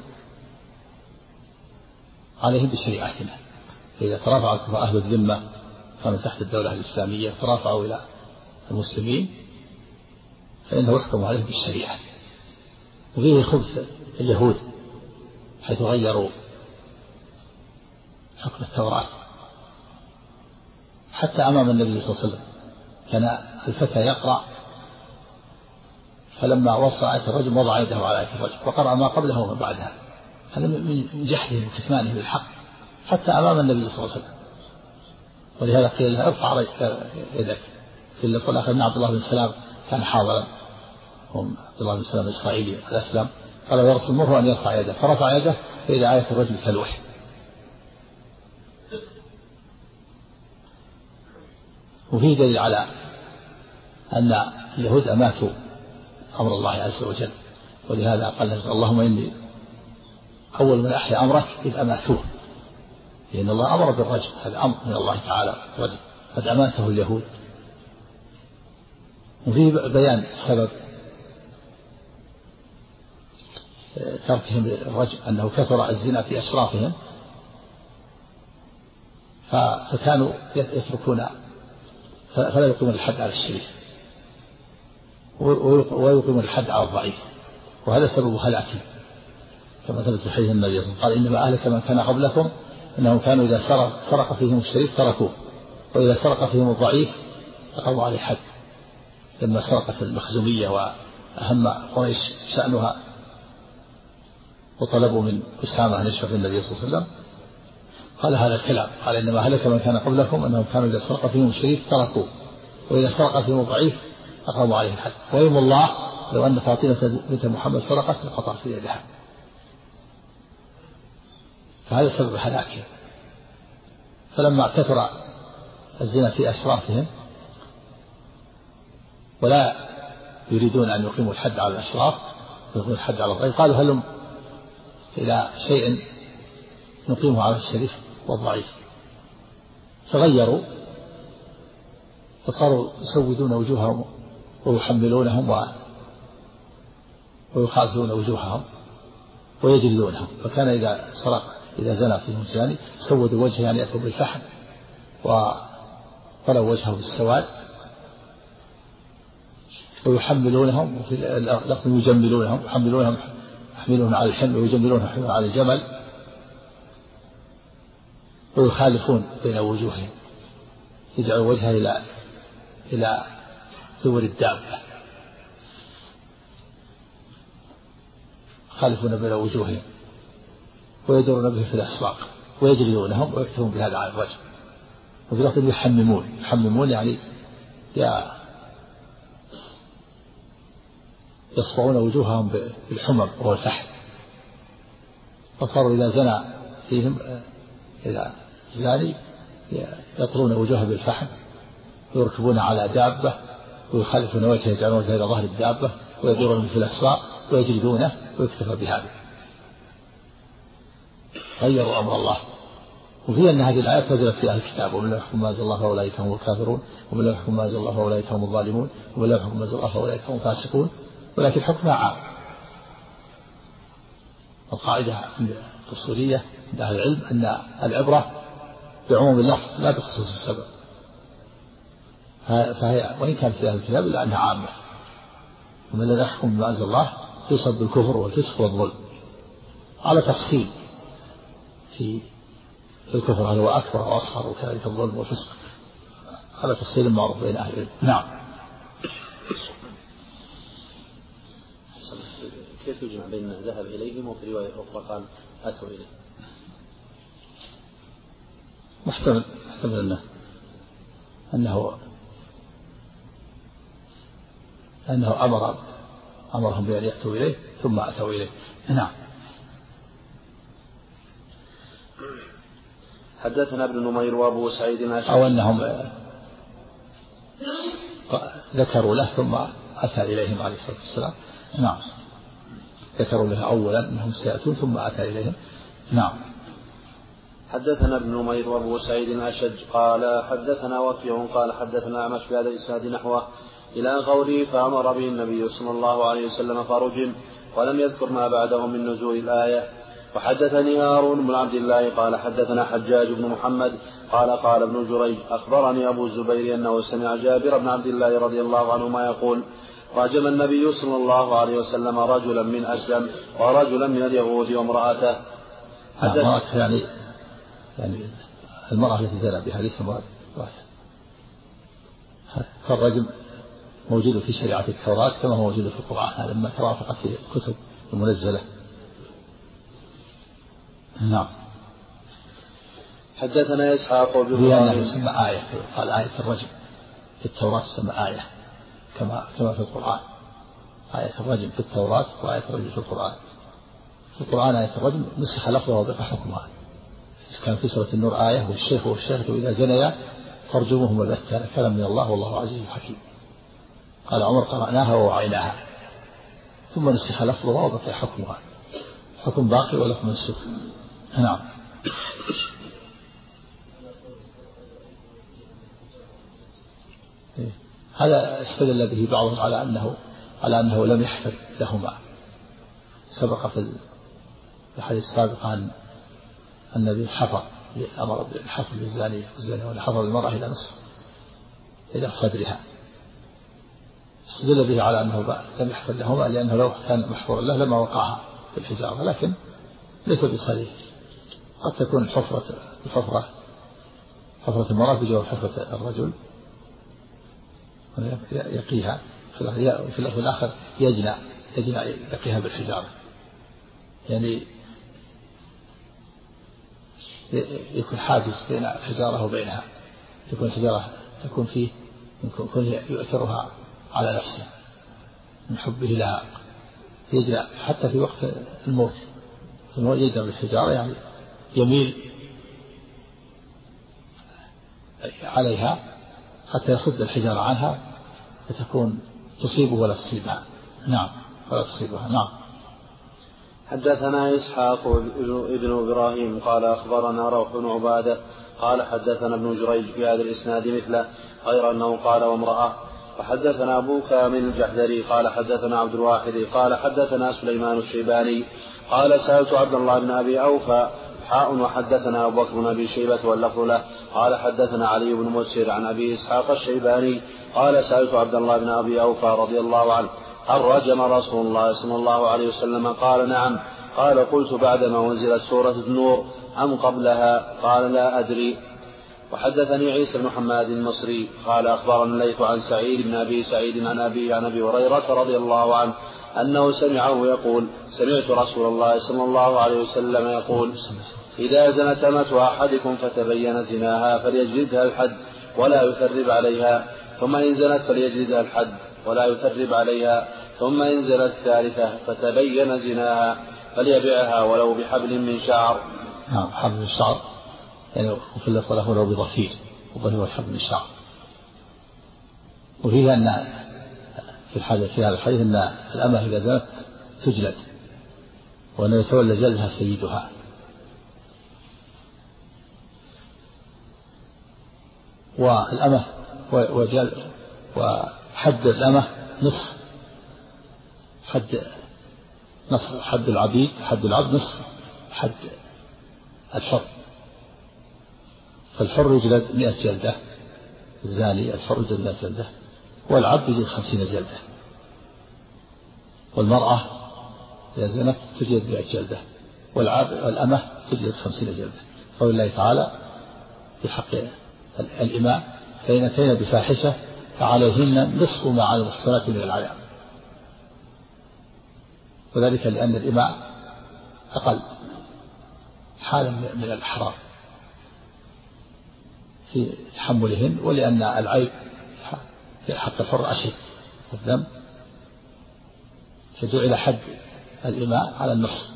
عليهم بشريعتنا. إذا ترافع الكفار أهل الذمة كانوا تحت الدولة الإسلامية ترافعوا إلى المسلمين فإنه يحكم عليهم بالشريعة. وفيه خبث اليهود حيث غيروا حكم التوراة حتى أمام النبي صلى الله عليه وسلم. كان الفتى يقرأ فلما وصل آية الرجم وضع يده على آية الرجم وقرأ ما قبله وما بعدها. هذا من جحده وكتمانه بالحق حتى أمام النبي صلى الله عليه وسلم. ولهذا قيل له ارفع يدك. في اللفظ الآخر أن عبد الله بن سلام كان حاضرا، هم عبد الله بن سلام الإسرائيلي الأسلم، قال يا رسول الله أن يرفع يده، فرفع يده فإذا آية الرجم تلوح. وفيه دليل على أن اليهود أماتوا أمر الله عز وجل، ولهذا قال اللهم إني أول من أحيا أمرك إذ أماتوه، لأن الله أمر بالرجم، هذا أمر من الله تعالى رجم قد أماته اليهود. وفيه بيان سبب تركهم الرجم أنه كثر الزنا في أشرافهم فكانوا يتركون فلا يقيمون الحد على الشريف ويقيمون الحد على الضعيف، وهذا سبب هلاكهم كما ثبت في حديث النبي صلى الله عليه وسلم قال إنما أهلك من كان قبلكم أنهم كانوا إذا سرق, سرق فيهم الشريف تركوه، وإذا سرق فيهم الضعيف أقاموا عليه حد. لما سرقت المخزومية وأهم قريش شأنها وطلبوا من أسامة أن يشفع النبي صلى الله عليه وسلم قال هذا الكلام، قال إنما أهلك من كان قبلكم أنهم كانوا إذا سرق فيهم الشريف تركوه، وإذا سرق فيهم الضعيف أقاموا عليه الحد، ويم الله لو أن فاطمة بنت محمد سرقت لقطعت يدها. فهذا سبب هلاكهم. فلما كثر الزنا في أشرافهم ولا يريدون أن يقيموا الحد على الأشراف ويقيموا الحد على الضعيف قالوا هلم إلى شيء نقيمه على الشريف والضعيف، فغيروا فصاروا يسودون وجوههم ويحملونهم ويخالفون وجوههم ويجلدونهم. فكان إذا سرق إذا زنى فيهم الزاني سودوا وجهه يعني يأتوا بالفحم وطلوا وجهه بالسواد ويحملونهم، وفي اللفظ يجملونهم يحملونهم يحملون على الحمل ويجملونهم على الجمل ويخالفون بين وجوههم، يجعل وجهه إلى إلى ثور الدابة، يخالفون بين وجوههم ويدورون به في الأسواق ويجلدونهم ويكتبون بهذا على الوجه. وفي لفظ يحممون يحممون يعني يصبغون وجوههم بالحمم والفحم. فصاروا إذا زنى فيهم إذا زاني يطرون وجوهه بالفحم ويركبون على دابة ويخالفون وجهه يجعلون وجهه إلى ظهر الدابة ويدورون في الأسواق ويجلدونه ويكتفى بهذا. غيروا أمر الله. وفي أن هذه الآيات نزلت في أهل الكتاب ومن لا يحكم ما أنزل الله فأولئك هم الكافرون ومن لا يحكم ما أنزل الله فأولئك هم الظالمون ومن لا يحكم ما أنزل الله فأولئك هم الفاسقون، ولكن حكمها عام. القاعدة الأصولية عند أهل العلم أن العبرة بعموم اللفظ لا بخصوص السبب، فهي وإن كانت في أهل الكتاب إلا أنها عامة. ومن لا يحكم بما أنزل الله يوصف بالكفر والفسق والظلم على تفصيل في الكفر هل هو أكبر أو أصغر، وكذلك الظلم والفسق على تفصيل معروف بين أهل العلم. نعم. كيف يجمع بين ذهب إليهم وفي رواية أخرى قال أتوا إليه؟ محتمل محتمل أنه أنه أنه أمر أمرهم بأن يأتوا إليه ثم أتوا إليه. نعم. حدثنا ابن نمير وأبو سعيد أو أنهم ذكروا له ثم أتى إليهم عليه الصلاة والسلام. نعم، ذكروا له أولا أنهم سيأتون ثم أتى إليهم. نعم. حدثنا ابن نمير وابو سعيد الأشج قال حدثنا وكيع قال حدثنا أعمش بهذا الإسناد نحوه إلى قوله فأمر به النبي صلى الله عليه وسلم فرجم، ولم يذكر ما بعده من نزول الآية. وحدثني هارون بن عبد الله قال حدثنا حجاج بن محمد قال قال ابن جريج أخبرني أبو الزبير أنه سمع جابر بن عبد الله رضي الله عنهما يقول رجم النبي صلى الله عليه وسلم رجلا من أسلم ورجلا من اليهود وامرأته. حدث يعني يعني المرأة التي زنى بها ليس امرأة، فالرجم موجود في شريعة التوراة كما هو موجود في القرآن لما توافقت في الكتب المنزلة. نعم. حدثنا إسحاق بن إبراهيم سمى آية، قال آية الرجم في التوراة سمى آية كما كما في القرآن، آية الرجم في التوراة وآية الرجم في القرآن. في القرآن آية الرجم نسخ لفظها وبقى حكمها، كان في سورة النور آية والشيخ والشيخة إذا زنيا فارجموهما البتة كلام من الله والله عزيز حكيم. قال عمر قرأناها ووعيناها، ثم نسخ لفظها وبقي حكمها، حكم باقي ولفظ منسوخ. نعم. هذا استدل به بعضهم على أنه على أنه لم يحفظ لهما. سبق في الحديث السابق أن النبي حفظ أمر بالحفظ للزانية والزانية وحفظ المرأة إلى نصف إلى صدرها، استدل به على أنه لم يحفظ لهما لأنه لو كان محفورا له لما وقعها في الحجارة، لكن ليس بصريح. قد تكون الحفرة الحفرة حفرة المرأة بجوار حفرة الرجل يقيها، في اللفظ الآخر يجنى يجنى يقيها بالحجارة، يعني يكون حاجز بين الحجارة وبينها، تكون الحجارة تكون فيه يكون يؤثرها على نفسه من حبه لها، يجنى حتى في وقت الموت يجنى بالحجارة، يعني يميل عليها حتى يصد الحجارة عنها فتكون تصيبه ولا تصيبها. نعم، ولا تصيبها. نعم. حدثنا إسحاق ابن إبراهيم قال أخبرنا روح بن عبادة قال حدثنا ابن جريج في هذا الإسناد مثله غير أنه قال وامرأة. وحدثنا أبو كامل الجحدري قال حدثنا عبد الواحد قال حدثنا سليمان الشيباني قال سألت عبد الله بن أبي أوفى حاء وحدثنا أبو بكر بن أبي شيبة واللفظ له قال حدثنا علي بن مسهر عن أبي إسحاق الشيباني قال سألت عبد الله بن أبي أوفى رضي الله عنه هل رجم رسول الله صلى الله عليه وسلم؟ قال نعم. قال قلت بعدما أنزلت سورة النور أم قبلها؟ قال لا أدري. وحدثني عيسى بن حماد المصري قال أخبرنا الليث عن سعيد بن أبي سعيد عن أبي عن أبي هريرة رضي الله عنه أنه سمعه يقول سمعت رسول الله صلى الله عليه وسلم يقول إذا زنت أمة أحدكم فتبين زناها فليجلدها الحد ولا يثرب عليها، ثم إن زنت فليجلدها الحد ولا يثرب عليها، ثم إن زنت الثالثة فتبين زناها فليبيعها ولو بحبل من شعر. نعم، حبل من شعر، يعني وفي اللفظ له ولو بضفير، وهو حبل من شعر. وفيه أن في الحديث في هذا الحديث أن الأمة إذا زنت تجلد وأن يتولى جلدها سيدها. والأمة وجل وحد الأمة نصف حد نصف حد العبيد، حد العبد نصف حد الحر. فالحر يجلد مئة جلدة، الزاني الحر يجلد مئة جلدة، والعبد يجلد خمسين جلدة، والمرأة إذا زنت تجلد مئة جلدة، والأمة تجلد خمسين جلدة. قول الله تعالى في حق الإماء فإن أتينا بفاحشة فعليهن نصف ما على المحصنات من العذاب، وذلك لأن الإماء أقل حالا من الأحرار في تحملهن، ولأن العيب في حق الحر أشد الذنب، فجعل حد الإماء على النصف.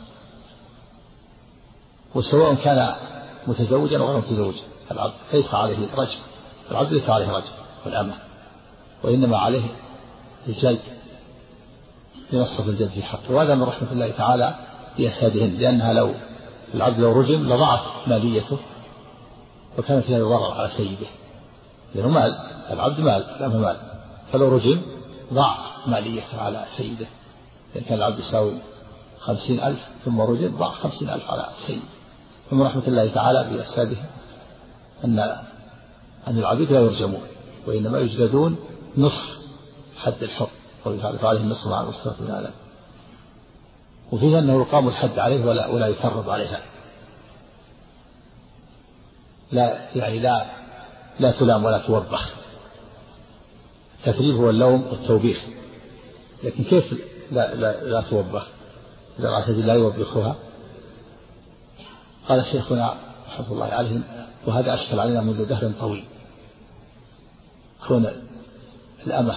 وسواء كان متزوجا أو غير متزوج، العبد ليس عليه رجم، العبد ليس عليه رجم والأمة، وإنما عليه الجلد لنصف الجلد في حقه. وهذا من رحمة الله تعالى بأسادهن، لأنها لو العبد لو رجم لضاعت ماليته وكان فيها ضرر على سيده، لأنه مال، العبد مال لا مال، فلو رجم ضاع ماليته على سيده. إذا كان العبد يساوي خمسين ألف ثم رجم ضاع خمسين ألف على السيد. ومن رحمة الله تعالى بأساده أن أن العبيد لا يرجمون، وإنما يجلدون نصف حد الحر، ويعرف عليه النصف مع الأسرة من هذا. وفيه أنه يقام الحد عليه ولا ولا يثرب عليها، لا يعني لا لا تلام ولا توبخ. التثريب هو اللوم والتوبيخ، لكن كيف لا لا, لا توبخ؟ إذا العتزل لا يوبخها. قال شيخنا رحمة الله عليه، وهذا أشكل علينا منذ دهر طويل، كون الأمة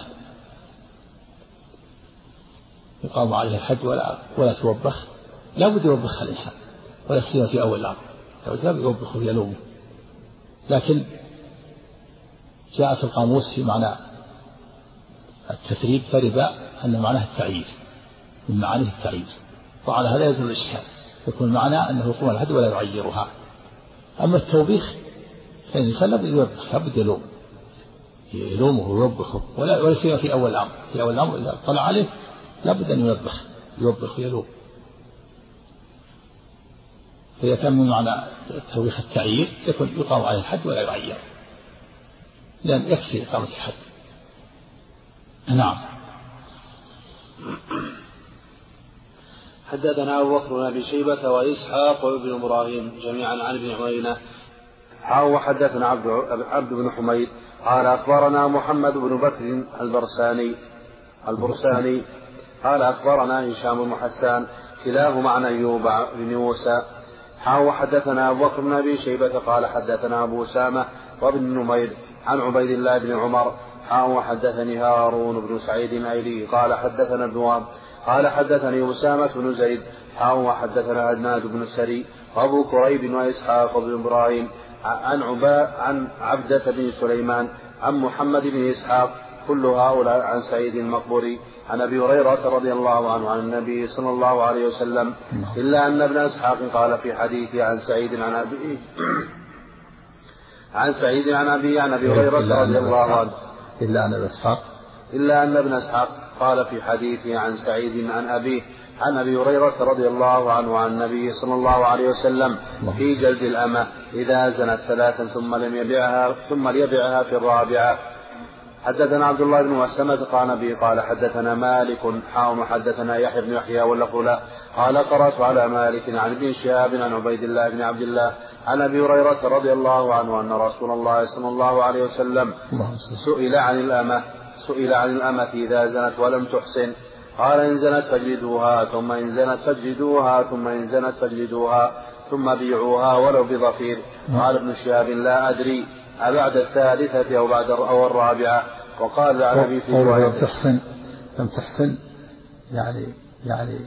يقام عليها الحد ولا ولا توبخ، لا بد يوبخها الإنسان، ولا سيما في أول الأمر، لا بد يوبخه يلومه. لكن جاء في القاموس في معنى التثريب فربا أن معناه التعيير، من معانيه التعيير، وعلى هذا يزول الإشكال، يكون معنى أنه يقوم الحد ولا يعيرها. أما التوبيخ فالإنسان لا بد يوبخ، لا بد يلوم يلومه ويوبخه، ولا ولا سيما في أول الأمر. في أول الأمر إذا طلع عليه لا بد أن يوبخ يوبخ ويلوم. فإذا كان من معنى التوبيخ التعيير يكون يقام عليه الحد ولا يعير، لأن يكفي إقامة الحد. نعم. حدثنا أبو بكر بن أبي شيبة وإسحاق وابن إبراهيم جميعا عن ابن عيينة. حاو حدثنا عبد عبد بن حميد قال أخبرنا محمد بن بكر البرساني البرساني قال أخبرنا هشام بن حسان كلاهما عن أيوب بن موسى. حاو حدثنا أبو بكر بن أبي شيبة قال حدثنا أبو أسامة وابن نمير عن عبيد الله بن عمر. حاو حدثني هارون بن سعيد الأيلي قال حدثنا ابن وهب قال حدثني أسامة بن زيد. حاو حدثنا هدناد بن سري وأبو كريب وإسحاق بن إبراهيم عن عباء عن عبدة بن سليمان عن محمد بن إسحاق كل هؤلاء عن سعيد المقبري عن أبي هريرة رضي الله عنه عن النبي صلى الله عليه وسلم، إلا أن ابن إسحاق قال في حديثه عن سعيد عن أبي عن سعيد عن أبي عن أبي هريرة رضي الله عنه إلا أن ابن إسحاق إلا أن ابن إسحاق قال في حديثه عن سعيد عن أبيه عن أبي هريرة رضي الله عنه عن النبي صلى الله عليه وسلم في جلد الأمة إذا زنت ثلاثا ثم لم يبيعها ثم ليبيعها في الرابعة. حدثنا عبد الله بن مسلمة قال نبي قال حدثنا مالك حاوم حدثنا يحيى بن يحيى واللفظ قال قرأت على مالك عن ابن شهاب عن عبيد الله بن عبد الله عن أبي هريرة رضي الله عنه أن رسول الله صلى الله عليه وسلم سئل عن الأمة سئل عن الأمة إذا زنت ولم تحسن قال إن زنت فاجلدوها ثم إن زنت فاجلدوها ثم إن زنت فاجلدوها ثم بيعوها ولو بضفير. قال ابن شهاب لا أدري أبعد الثالثة أو بعد أو الرابعة. وقال العربي في رواية لم تحسن لم تحسن يعني يعني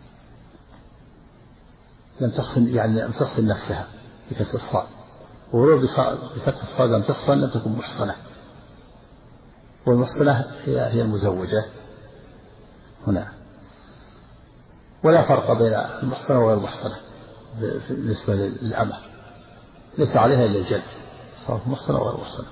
لم تحسن يعني لم تحسن نفسها بكسر الصاد، ولو بفتح الصاد لم تحسن لم تكن محصنة، والمحصنة هي هي المزوجة هنا، ولا فرق بين المحصنة والمحصنة بالنسبة للأمة، ليس عليها إلا الجلد صار محصنة وغير محصنة.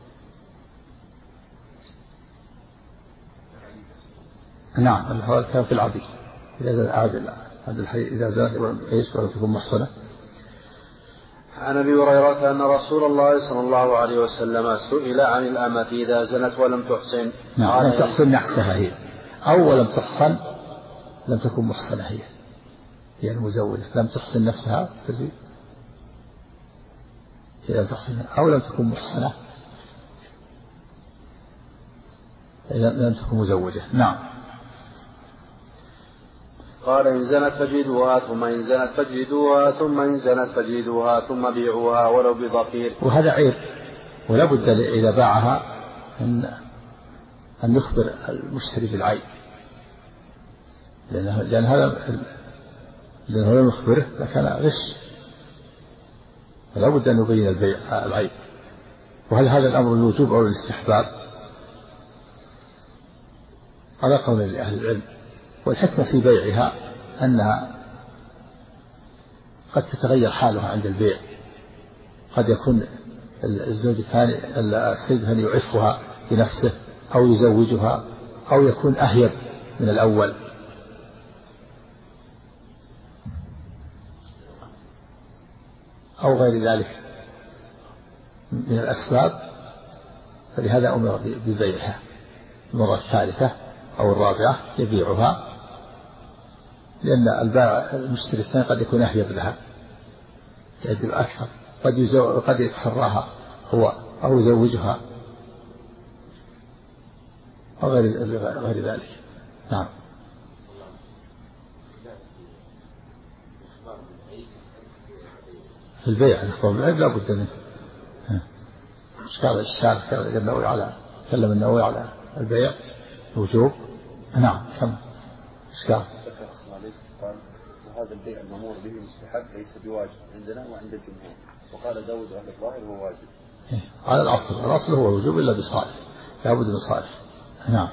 نعم هذا كان في العبيد إذا زاد عادل هذا الحديث إذا زاد إيش ولا تكون محصنة. عن أبي هريرة أن رسول الله صلى الله عليه وسلم سئل عن الأمة إذا زنت ولم تحصن. نعم لم تحصن نفسها هي أو لم تحصن لم تكن محصنة هي هي المزوجة لم تحصن نفسها تزوج هي لم تحصن أو لم تكن محصنة لم تكن مزوجة. نعم. قال إن زنت فاجلدوها ثم إن زنت فاجلدوها ثم إن زنت فاجلدوها ثم بيعوها ولو بضفير. وهذا عيب، ولا بد إذا باعها أن أن يخبر المشتري بالعيب، لأن لأن هذا لأنه لم يخبره لكان غش، فلا بد أن يبين البيع العيب. وهل هذا الأمر الوجوب أو الاستحباب؟ على قول أهل العلم. والحكمة في بيعها أنها قد تتغير حالها عند البيع، قد يكون الزوج الثاني السيد الثاني يعفها بنفسه أو يزوجها أو يكون أهيب من الأول، أو غير ذلك من الأسباب، فلهذا أمر ببيعها المرة الثالثة أو الرابعة يبيعها، لأن البائع المشتري الثاني قد يكون أهيب لها يعدل أكثر، قد قد يتسراها هو أو يزوجها أو غير غير ذلك. نعم. في البيع الإخبار بالعيب لا بد منه. إيش قال الشارع؟ قال النووي على تكلم النووي على البيع وجوب. نعم. كم إيش قال؟ قال وهذا البيع المأمور به مستحب ليس بواجب عندنا وعند الجمهور، وقال داود أهل الظاهر هو واجب. إيه؟ على الأصل الأصل هو الوجوب إلا بصالح، لا بد من صالح. نعم.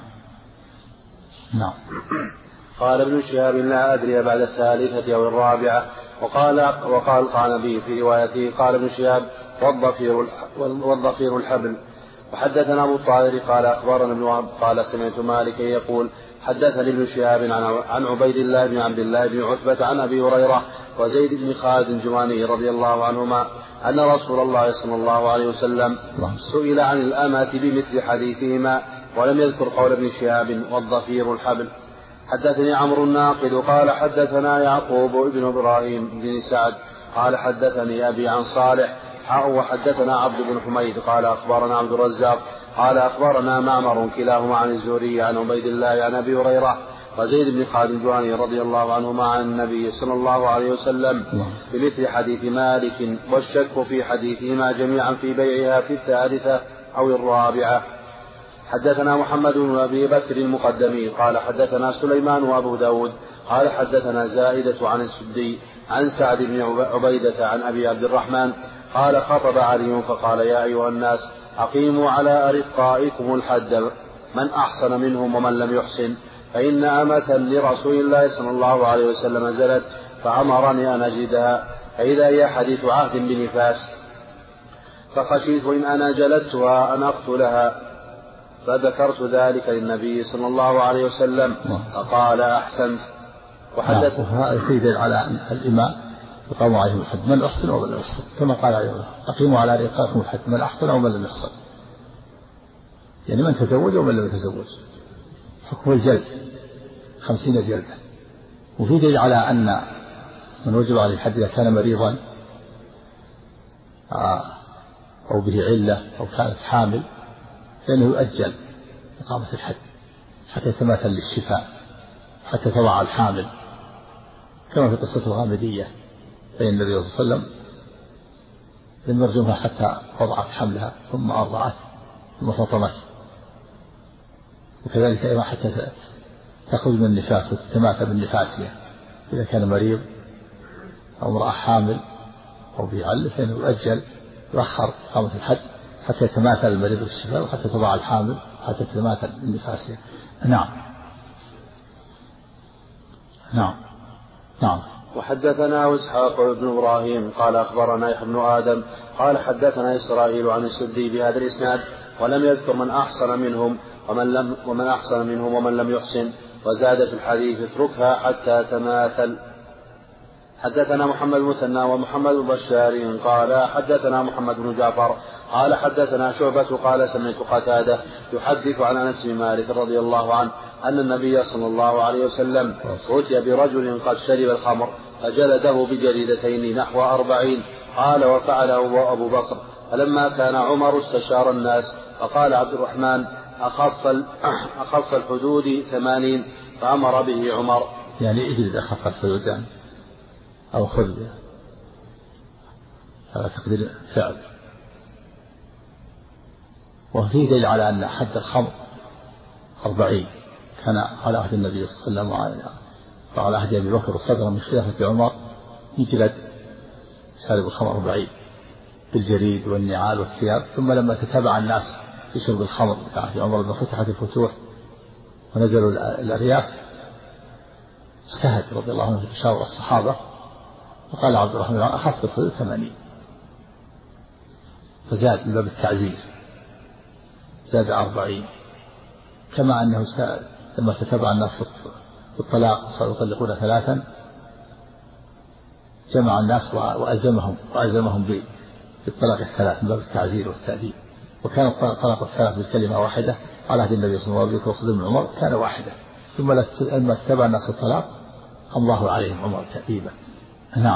نعم. قال ابن شهاب لا أدري بعد الثالثة أو الرابعة. وقال وقال القعنبي في روايته قال ابن شهاب والضفير والضفير الحبل. وحدثنا أبو الطاهر قال أخبرنا ابن وهب قال سمعت مالكا يقول حدثني ابن شهاب عن عبيد الله بن عبد الله بن عتبة عن أبي هريرة وزيد بن خالد الجواني رضي الله عنهما أن رسول الله صلى الله عليه وسلم سئل عن الأمة بمثل حديثهما ولم يذكر قول ابن شهاب والضفير الحبل. حدثني عمرو الناقد قال حدثنا يعقوب بن إبراهيم بن سعد قال حدثني أبي عن صالح وحدثنا عبد بن حميد قال أخبرنا عبد الرزاق قال أخبرنا معمر كلاهما عن الزهري عن عبيد الله عن أبي هريرة وزيد بن خالد الجواني رضي الله عنهما عن النبي صلى الله عليه وسلم بمثل حديث مالك، والشك في حديثهما جميعا في بيعها في الثالثة أو الرابعة. حدثنا محمد بن أبي بكر المقدمي قال حدثنا سليمان وأبو داود قال حدثنا زائدة عن السدي عن سعد بن عبيدة عن أبي عبد الرحمن قال خطب علي فقال يا أيها الناس أقيموا على أرقائكم الحد من أحسن منهم ومن لم يحسن، فإن أمة لرسول الله صلى الله عليه وسلم زلت فأمرني أن أجدها فإذا هي حديث عهد بنفاس، فخشيت إن أنا جلدتها أن أقتلها، فذكرت ذلك للنبي صلى الله عليه وسلم فقال أحسنت. وحدث هذا على الإماء يقام عليهم الحد من أحسن ومن لم يحسن، كما قال عليه أقيموا على رقاكم الحد من أحسن ومن لم يحسن، يعني من تزوج ومن لم يتزوج. حكم الجلد خمسين جلدة. وفي دليل على أن من وجب عليه الحد إذا كان مريضا أو به علة أو كانت حامل فإنه يؤجل إقامة الحد حتى يتماثل للشفاء، حتى تضع الحامل، كما في قصة الغامدية بين النبي صلى الله عليه وسلم لم يرجمها حتى وضعت حملها ثم أرضعت ثم فطمت، وكذلك أيضا حتى تخرج من النفاس وتتماثل بالنفاس إذا كان مريض أو امرأة حامل أو به علة فإنه يؤجل يؤخر إقامة الحد حتى يتماثل المريض بالشفاء وحتى تضع الحامل حتى تتماثل بالنفاس. نعم. نعم. نعم. وحدثنا إسحاق بن إبراهيم قال أخبرنا يحيى بن آدم قال حدثنا إسرائيل عن السدي بهذا الإسناد ولم يذكر من أحسن منهم ومن لم ومن أحسن منهم ومن لم يحسن، وزاد في الحديث اتركها حتى تماثل. حدثنا محمد المثنى ومحمد البشار قال حدثنا محمد بن جعفر قال حدثنا شعبة قال سمعت قتادة يحدث عن أنس بن مالك رضي الله عنه أن النبي صلى الله عليه وسلم أتي برجل قد شرب الخمر فجلده بجليدتين نحو أربعين، قال وفعله أبو بكر، فلما كان عمر استشار الناس فقال عبد الرحمن أخف أخف الحدود ثمانين، فأمر به عمر. يعني اجلد أخف الحدود يعني أو خذ هذا تقدير فعل. وفيه دليل على أن حد الخمر أربعين كان على عهد النبي صلى الله عليه وسلم وعلى عهد أبي بكر وصدر من خلافة عمر يجلد شارب الخمر أربعين بالجريد والنعال والثياب. ثم لما تتابع الناس في شرب الخمر في عهد عمر لما فتحت الفتوح ونزلوا الأرياف اجتهد رضي الله عنه في تشاور الصحابة، وقال عبد الرحمن أخف الحدود ثمانين، فزاد من باب التعزير زاد أربعين. كما أنه لما تتبع الناس في الطلاق صاروا يطلقون ثلاثا جمع الناس وألزمهم وألزمهم بالطلاق الثلاث من باب التعزير والتأديب. وكان الطلاق الثلاث بالكلمة واحدة على عهد النبي صلى الله عليه وسلم وخذ بن عمر كان واحدة، ثم لما اتبع الناس الطلاق الله عليهم عمر تأديبا. نعم.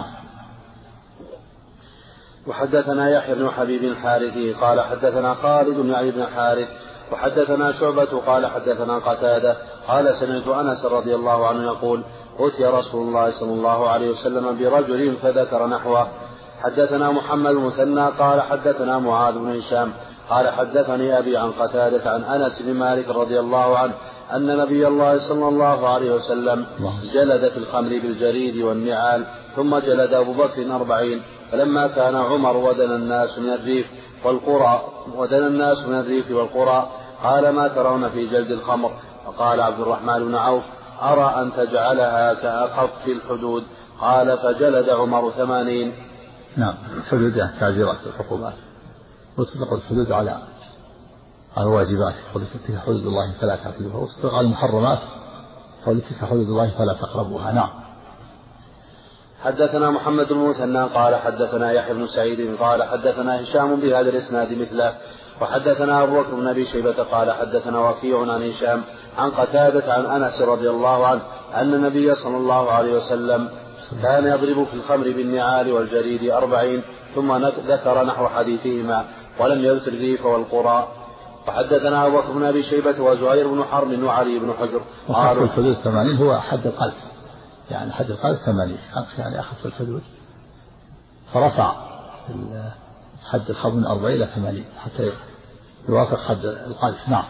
وحدثنا يحيى بن حبيب الحارثي قال حدثنا خالد يعني بن الحارث وحدثنا شعبة قال حدثنا قتادة قال سمعت أنس رضي الله عنه يقول أتي رسول الله صلى الله عليه وسلم برجل فذكر نحوه. حدثنا محمد المثنى قال حدثنا معاذ بن هشام قال حدثني أبي عن قتادة عن أنس بن مالك رضي الله عنه أن نبي الله صلى الله عليه وسلم جلد في الخمر بالجريد والنعال، ثم جلد أبو بكر أربعين. فلما كان عمر ودنا الناس من الريف والقرى ودنا الناس من الريف والقرى قال ما ترون في جلد الخمر؟ فقال عبد الرحمن بن عوف أرى أن تجعلها كأخف الحدود. قال فجلد عمر ثمانين. نعم. الحدود يعني تعزيرات العقوبات، وتطلق الحدود على على الواجبات، ولتلك حدود الله فلا تعتدوها، وتطلق على المحرمات، ولتلك حدود الله فلا تقربوها. نعم. حدثنا محمد بن المثنى قال حدثنا يحيى بن سعيد قال حدثنا هشام بهذا الاسناد مثله. وحدثنا أبو بكر بن أبي شيبة قال حدثنا وكيع عن هشام عن قتادة عن أنس رضي الله عنه أن النبي صلى الله عليه وسلم كان يضرب في الخمر بالنعال والجريد أربعين، ثم ذكر نحو حديثهما ولم يذكر الريف والقرى. وحدثنا أبو بكر بن أبي شيبة وزهير بن حرب وعلي بن حجر قالوا الحدود ثمانين هو حد القذف، يعني حد القذف ثمانين يعني أخف الحدود، فرفع حد الخمر من أربعين إلى ثمانين حتى يوافق حد القذف. نعم.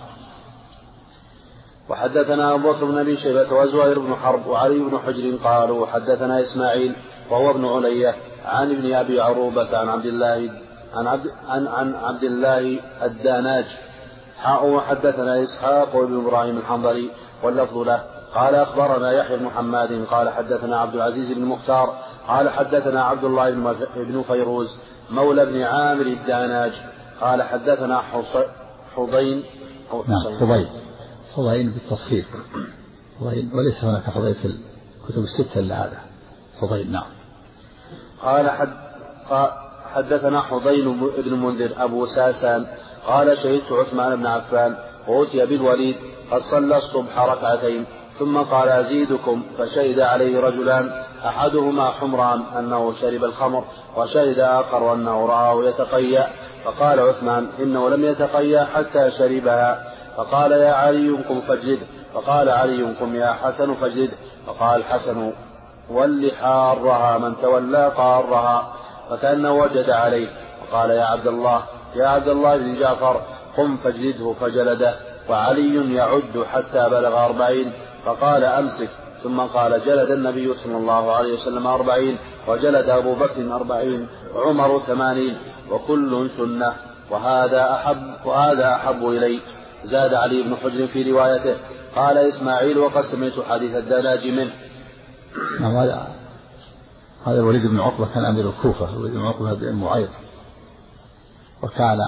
وحدثنا أبو بكر بن أبي شيبة وزهير بن حرب وعلي بن حجر قالوا حدثنا إسماعيل وهو ابن علية عن ابن أبي عروبة عن عبد الله عن عبد, عن عن عبد الله الداناج حاء. وحدثنا إسحاق وابن إبراهيم الحنظلي واللفظ له قال أخبرنا يحيى بن حماد قال حدثنا عبد العزيز بن مختار قال حدثنا عبد الله بن فيروز مولى بن عامر الداناج قال حدثنا حضين حضين حضين بالتصحيح حضين، وليس هناك حضين في الكتب الستة إلا هذا حضين. نعم. قال حد حدثنا حضين بن منذر أبو ساسان قال شهدت عثمان بن عفان وأتي بالوليد قد صلى الصبح ركعتين، ثم قال أزيدكم، فشهد عليه رجلان أحدهما حمران أنه شرب الخمر، وشهد آخر أنه رآه يتقيأ، فقال عثمان إنه لم يتقيأ حتى شربها. فقال يا علي قم فاجلده، فقال علي قم يا حسن فاجلده، فقال حسن ول حارها من تولى قارها، فكأنه وجد عليه، فقال يا عبد الله يا عبد الله بن جعفر قم فاجلده، فجلده، وعلي يعد حتى بلغ أربعين، فقال أمسك، ثم قال جلد النبي صلى الله عليه وسلم أربعين، وجلد أبو بكر أربعين، وعمر ثمانين، وكل سنة، وهذا أحب, وهذا أحب إلي. زاد علي بن حجر في روايته قال إسماعيل وقد سمعت حديث الدلاج منه. هذا هذا الوليد بن عقبة كان أمير الكوفة، الوليد بن عقبة بن معيط، وكان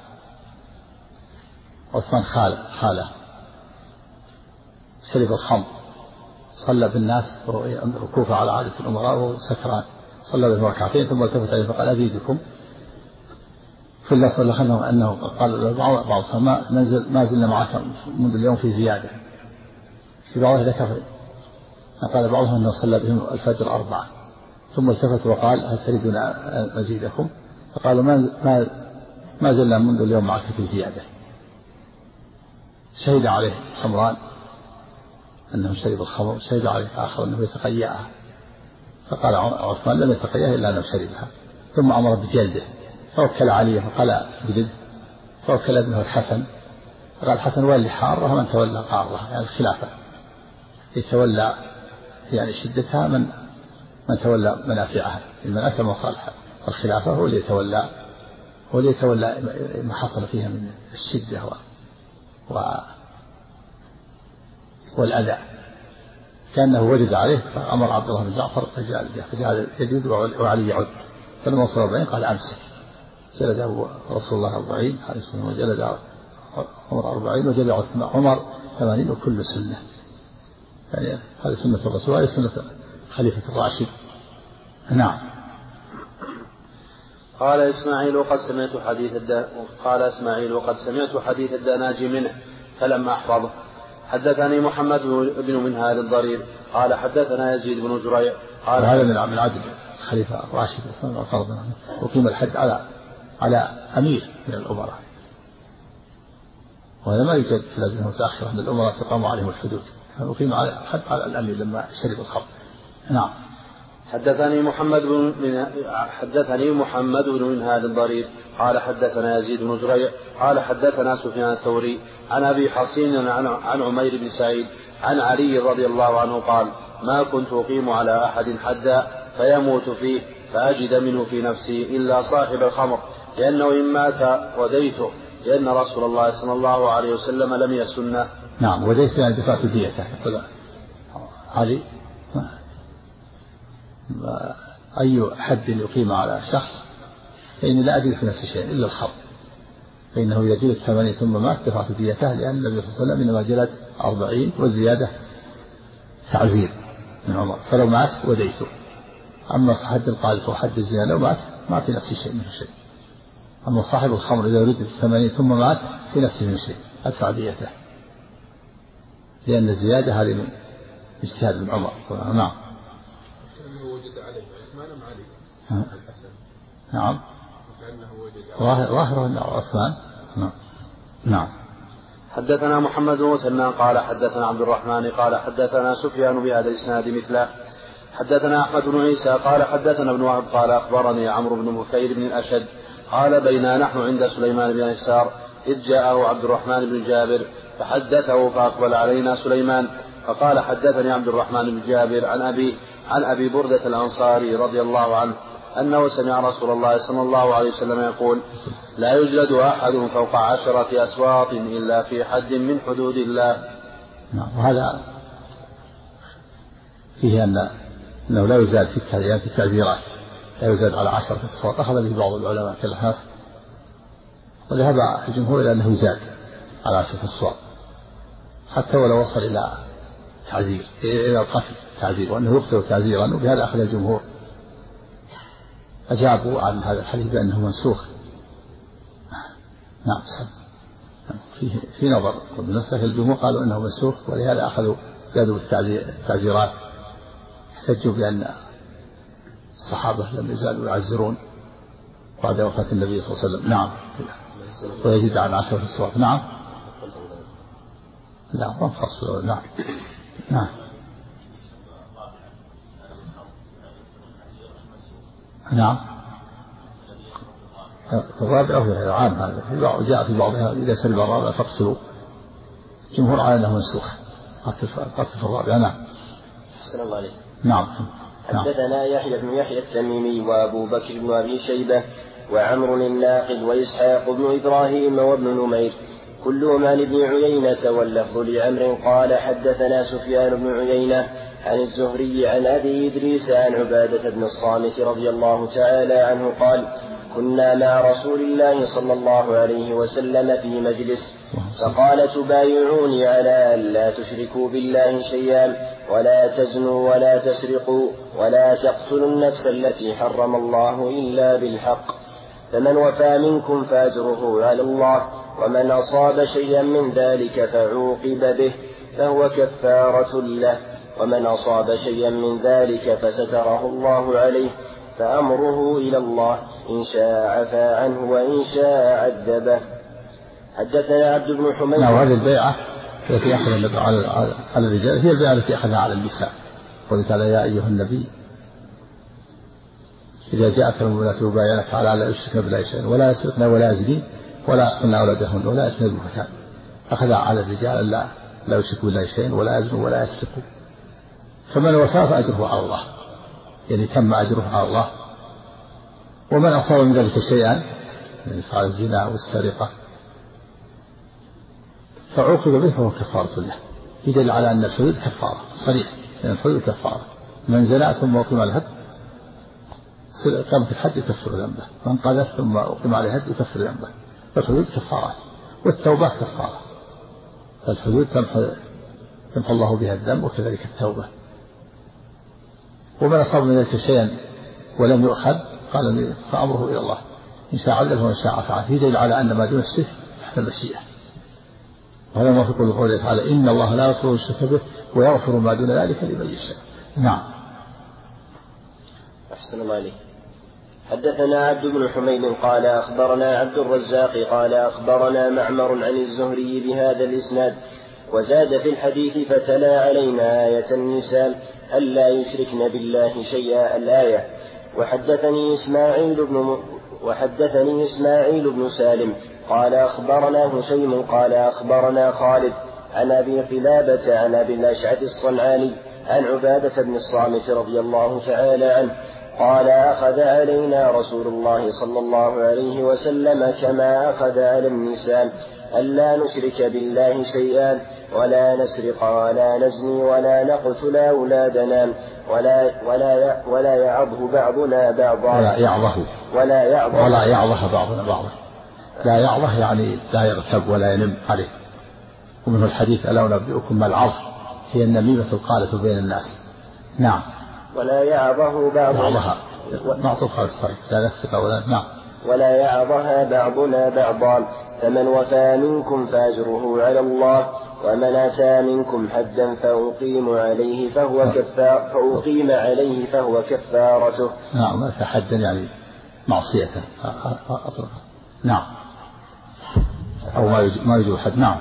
عثمان خاله خاله شرب الخمر، صلى بالناس أمير الكوفة على عادة الأمراء وهو سكران، صلى بهم ركعتين ثم التفت عليه فقال أزيدكم. في اللفظ لخنه أنه قال بعض الصحابة ننزل ما زلنا معك منذ اليوم في زيادة، في بعضه ذكر قال بعضهم أنه صلى بهم الفجر أربعة، ثم التفت وقال هل تريدون مزيدكم؟ فقالوا ما ما زلنا منذ اليوم معك في زيادة. شهد عليه حمران أنه شرب الخمر، شهد عليه آخر أنه يتقيأها، فقال عثمان لم يتقيأها إلا أنه شربها، ثم أمر بجلده، فوكل عليه فقال اجلد، فوكل ابنه الحسن فقال الحسن ولي حارها من تولى قارها، يعني الخلافة يتولى يعني شدتها من من تولى منافعها، المنافع مصالحها، الخلافة هو اللي يتولى هو اللي يتولى ما حصل فيها من الشدة و, و... والأذى، كأنه وجد عليه فأمر عبد الله بن جعفر فجعل يجد وعلي يعد، فلما وصل أربعين قال أمسك، جلده رسول الله أربعين عليه الصلاة والسلام، وجلد عمر أربعين وجلد عمر ثمانين، وكل سنة، يعني هذه سنة الرسول وهذه سنة خليفة الراشد. نعم. قال إسماعيل قد سمعت حديث الد... قال إسماعيل قد سمعت حديث الدناجي منه فلم أحفظه. حدثني محمد بن منهال الضرير قال حدثنا يزيد بن جريع قال هذا من عدد خليفة الراشد وقيم الحد على على أمير من الأمراء، وهذا ما يوجد في الأزمة المتأخرة أن الأمراء تقام عليهم الحدود، وقيم على حد على الأمير لما شرب الخمر. نعم. حدثني محمد بن من حدثني محمد بن منهال الضرير قال حدثنا يزيد بن جريع قال حدثنا سفيان الثوري عن أبي حصين عن عمير بن سعيد عن علي رضي الله عنه قال ما كنت أقيم على أحد حدا فيموت فيه فأجد منه في نفسي إلا صاحب الخمر، لأنه إن مات وديته، لأن رسول الله صلى الله عليه وسلم لم يسنه. نعم. وديته يعني دفعت ديته. هذه أي حد يقيم على شخص فإني لا أجد في نفسي شيء إلا الخمر، فإنه إذا جلد ثمانية ثم مات دفعت ديته، لأن النبي صلى الله عليه وسلم إنما جلد أربعين والزيادة تعزير من عمر، فلو مات وديته. أما حد القاذف وحد الزنا لو مات ما في نفسي شيء منه شيء، أما صاحب الخمر إذا ردد ثمانية ثم مات في نفسه من شيء أدفع ديته، لأن الزيادة هذه من اجتهاد من عمر. نعم. نعم. ظاهر أنه عثمان. نعم. نعم. حدثنا محمد بن مثنى قال حدثنا عبد الرحمن قال حدثنا سفيان بهذا الإسناد مثله. حدثنا أحمد بن عيسى قال حدثنا ابن وهب قال أخبرني عمرو بن بكير بن الأشد قال بينا نحن عند سليمان بن يسار إذ جاءه عبد الرحمن بن جابر فحدثه فأقبل علينا سليمان فقال حدثني عبد الرحمن بن جابر عن أبي عن أبي بردة الأنصاري رضي الله عنه أنه سمع رسول الله صلى الله عليه وسلم يقول لا يجلد أحد فوق عشرة أسواط إلا في حد من حدود الله. نعم. وهذا فيه أن أنه لا يزاد في التعزيرات، لا يزاد على عشرة أسواط، أخذ به بعض العلماء كالحنف، وذهب الجمهور إلى أنه يزاد على عشرة أسواط حتى ولو وصل إلى تعزير إلى القتل تعزير، وأنه يقتل تعزيرا، وبهذا أخذ الجمهور. أجابوا عن هذا الحديث بأنه منسوخ. نعم. فيه في نظر بنفسه الجمهور قالوا أنه منسوخ، ولهذا أخذوا زادوا التعزيرات، احتجوا بأن الصحابة لم يزالوا يعزرون بعد وفاة النبي صلى الله عليه وسلم. نعم. ويزيد عن عشرة أسواط. نعم. لا ما فصل. نعم. نعم. نعم. الرابع هو عام، هذا جاء في بعضها إذا سلب الرابع فاقتلوا، الجمهور على أنه منسوخ قتل في الرابع. نعم. أحسن الله عليك. نعم. حدثنا يحيى بن يحيى التميمي وأبو بكر بن أبي شيبة وعمرو الناقد وإسحاق بن إبراهيم وابن نمير كلهم عن ابن عيينة، واللفظ لعمر قال حدثنا سفيان بن عيينة عن الزهري عن أبي إدريس عن عبادة بن الصامت رضي الله تعالى عنه قال كنا مع رسول الله صلى الله عليه وسلم في مجلس فقال تبايعوني على أن لا تشركوا بالله شيئا ولا تزنوا ولا تسرقوا ولا تقتلوا النفس التي حرم الله إلا بالحق، فمن وفى منكم فأجره على الله، ومن أصاب شيئا من ذلك فعوقب به فهو كفارة له، ومن أصاب شيئا من ذلك فستره الله عليه فأمره إلى الله إن شاء عفى عنه وإن شاء عذبه. حدثنا عبد بن حميد. نعم. وهذه البيعة التي أخذ النبي على الرجال هي البيعة التي أخذها على النساء، قال تعالى يا أيها النبي إذا جاءك المؤمنات يبايعنك على أن لا يشركن بالله شيئا ولا يسرقن ولا يزنين ولا يقتلن أولادهن ولا يأتين ببهتان، أخذ على الرجال أن لا لا يشركوا بالله شيئا ولا يزنوا ولا يسرقوا، فمن وفى فأجره على الله، يعني تم أجره على الله. ومن أصاب من ذلك شيئا يعني فعل الزنا والسرقة فعوقب به فهو كفارة له، يدل على أن الحدود كفارة صريح، لأن الحدود كفارة. من زنى ثم أقيم عليه الحد قامت الحد يكفر ذنبه، من قذف ثم أقيم عليه الحد يكفر ذنبه. فالحدود كفارات، والتوبة كفارة. فالحدود تمحو تمحو الله بها الذنب، وكذلك التوبة. ومن أصاب من ذلك شيئا ولم يؤخذ قال فأمره إلى الله، إن شاء عذبه وإن شاء عفا عنه. يدل على أن ما دون الشرك تحت المشيئة، وهذا موافق لقوله تعالى إن الله لا يغفر الشرك به ويغفر ما دون ذلك لمن يشاء. نعم. أحسن الله عليك. حدثنا عبد بن حميد قال أخبرنا عبد الرزاق قال أخبرنا معمر عن الزهري بهذا الإسناد، وزاد في الحديث فتلا علينا آية النساء ألا يشركن بالله شيئا الآية. وحدثني إسماعيل بن م... وحدثني إسماعيل بن سالم قال أخبرنا هشيم قال أخبرنا خالد عن أبي قلابة عن أبي الأشعث الصنعاني عن عبادة بن الصامت رضي الله تعالى عنه قال أخذ علينا رسول الله صلى الله عليه وسلم كما أخذ على النساء ألا نشرك بالله شيئا ولا نسرق ولا نزني ولا نقتل أولادنا ولا ولا ولا يعظه بعضنا بعضا ولا يعظه ولا يعظه ولا يعظه بعضنا بعضا. لا يعظه يعني لا يغتب ولا ينم عليه. ومنه الحديث ألا أنبئكم ما العظ هي النميمة القالة بين الناس. نعم. ولا يعظه بعضنا معطوف على الصرف لا نسرق ولا نعم ولا يعظها بعضنا بعضا. فمن وفى منكم فأجره على الله ومن أتى منكم حدا فأقيم عليه فهو كفار فأقيم عليه فهو كفارته. نعم. أتى حدا يعني معصية أطلقها. نعم. أو ما يجوز حد. نعم.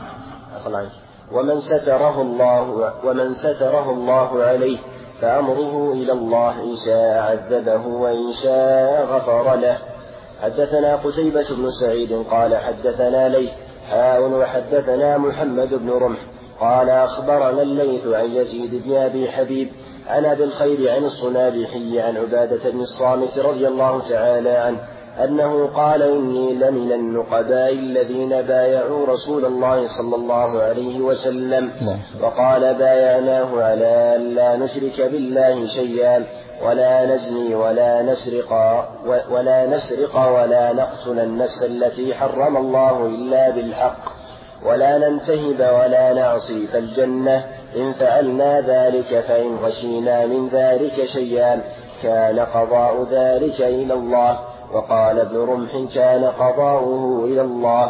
ومن ستره الله ومن ستره الله عليه فأمره إلى الله إن شاء عذبه وإن شاء غفر له. حدثنا قتيبة بن سعيد قال حدثنا ليث حاء وحدثنا محمد بن رمح قال أخبرنا الليث عن يزيد بن أبي حبيب عن أبي الخير عن الصنابحي عن عبادة بن الصامت رضي الله تعالى عنه أنه قال إني لمن النقباء الذين بايعوا رسول الله صلى الله عليه وسلم، وقال بايعناه على أن لا نشرك بالله شيئا ولا نزني ولا نسرق ولا نسرق ولا نقتل النفس التي حرم الله إلا بالحق ولا ننتهب ولا نعصي فالجنة إن فعلنا ذلك فإن غشينا من ذلك شيئا كان قضاء ذلك إلى الله. وقال ابن رمح كان قضاؤه إلى الله.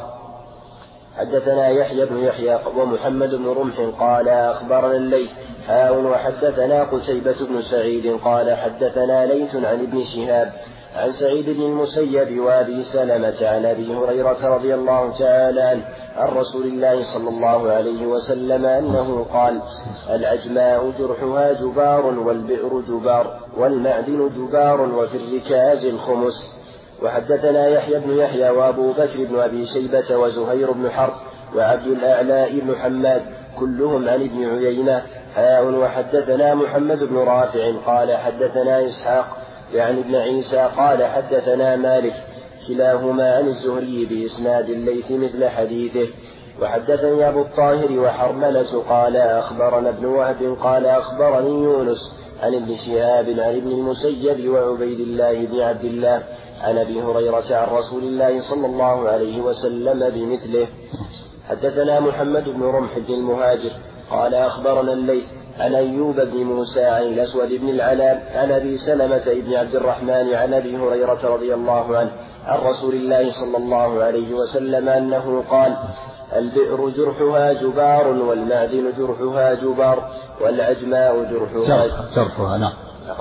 حدثنا يحيى بن يحيى ومحمد بن رمح قال أخبرنا الليث حاء وحدثنا قتيبة بن سعيد قال حدثنا ليث عن ابن شهاب عن سعيد بن المسيب وأبي سلمة عن أبي هريرة رضي الله تعالى عنه عن رسول الله صلى الله عليه وسلم أنه قال العجماء جرحها جبار والبئر جبار والمعدن جبار وفي الركاز الخمس. وحدثنا يحيى بن يحيى وأبو بكر بن أبي شيبة وزهير بن حرب وعبد الأعلى بن حماد كلهم عن ابن عيينة حاء وحدثنا محمد بن رافع قال حدثنا إسحاق يعني ابن عيسى قال حدثنا مالك كلاهما عن الزهري بإسناد الليث مثل حديثه. وحدثني أبو الطاهر وحرملة قال أخبرنا ابن وهب قال أخبرني يونس عن ابن شهاب عن ابن المسيب وعبيد الله بن عبد الله عن أبي هريرة عن رسول الله صلى الله عليه وسلم بمثله. حدثنا محمد بن رمح بن المهاجر قال أخبرنا الليث عن أيوب بن موسى عن الأسود بن العلاء عن أبي سلمة بن عبد الرحمن عن أبي هريرة رضي الله عنه عن رسول الله صلى الله عليه وسلم أنه قال البئر جرحها جبار والمعدن جرحها جبار والعجماء جرحها جرحها نعم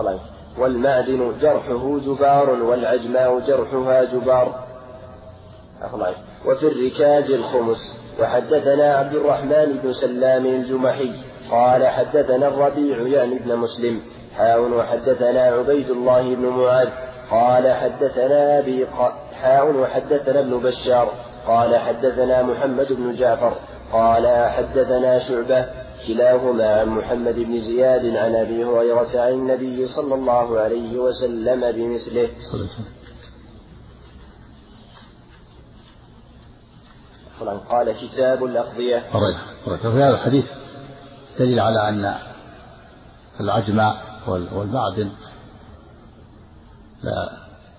والمعدن جرحه جبار والعجماء جرحها جبار وفي الركاز الخمس. وحدثنا عبد الرحمن بن سلام الجمحي قال حدثنا الربيع يعني ابن مسلم حاء وحدثنا عبيد الله بن معاذ قال حدثنا أبي حاء وحدثنا ابن بشار قال حدثنا محمد بن جعفر قال حدثنا شعبة كلاهما عن محمد بن زياد عن أبي هريرة عن النبي صلى الله عليه وسلم بمثله. قال كتاب الأقضية. في هذا الحديث دليل على أن العجماء والمعدن لا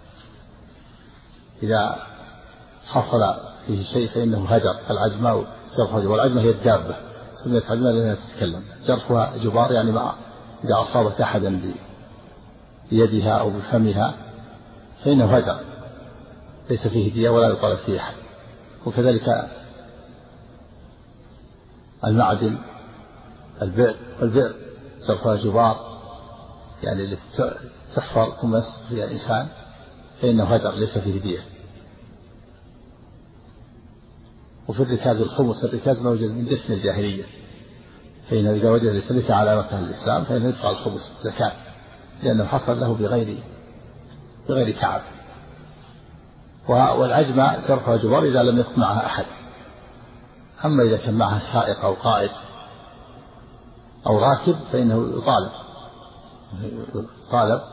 إذا حصل فيه شيء فإنه هدر. العجماء جرفها جبار، والعجمة هي الدابة سميت عجماء لأنها تتكلم، جرفها جبار يعني ما إذا أصابت أحدا بيدها أو بفمها فإنه هدر ليس فيه دية ولا يطالب فيه أحد. وكذلك المعدن البئر، البئر جرفها جبار يعني اللي تحفر ثم يسقط فيها الإنسان فإنه هدر ليس فيه دية. وفي الركاز الخمس، الركاز ما وجد من دفن الجاهلية، فإنه إذا وجد الإنسان ليس على مكان الإسلام فإنه يدفع الخمس زكاة لأنه حصل له بغير بغير تعب. والعجمة جرفها جبار إذا لم يكن معها أحد. أما إذا كان معها سائق أو قائد أو راكب فإنه يطالب يطالب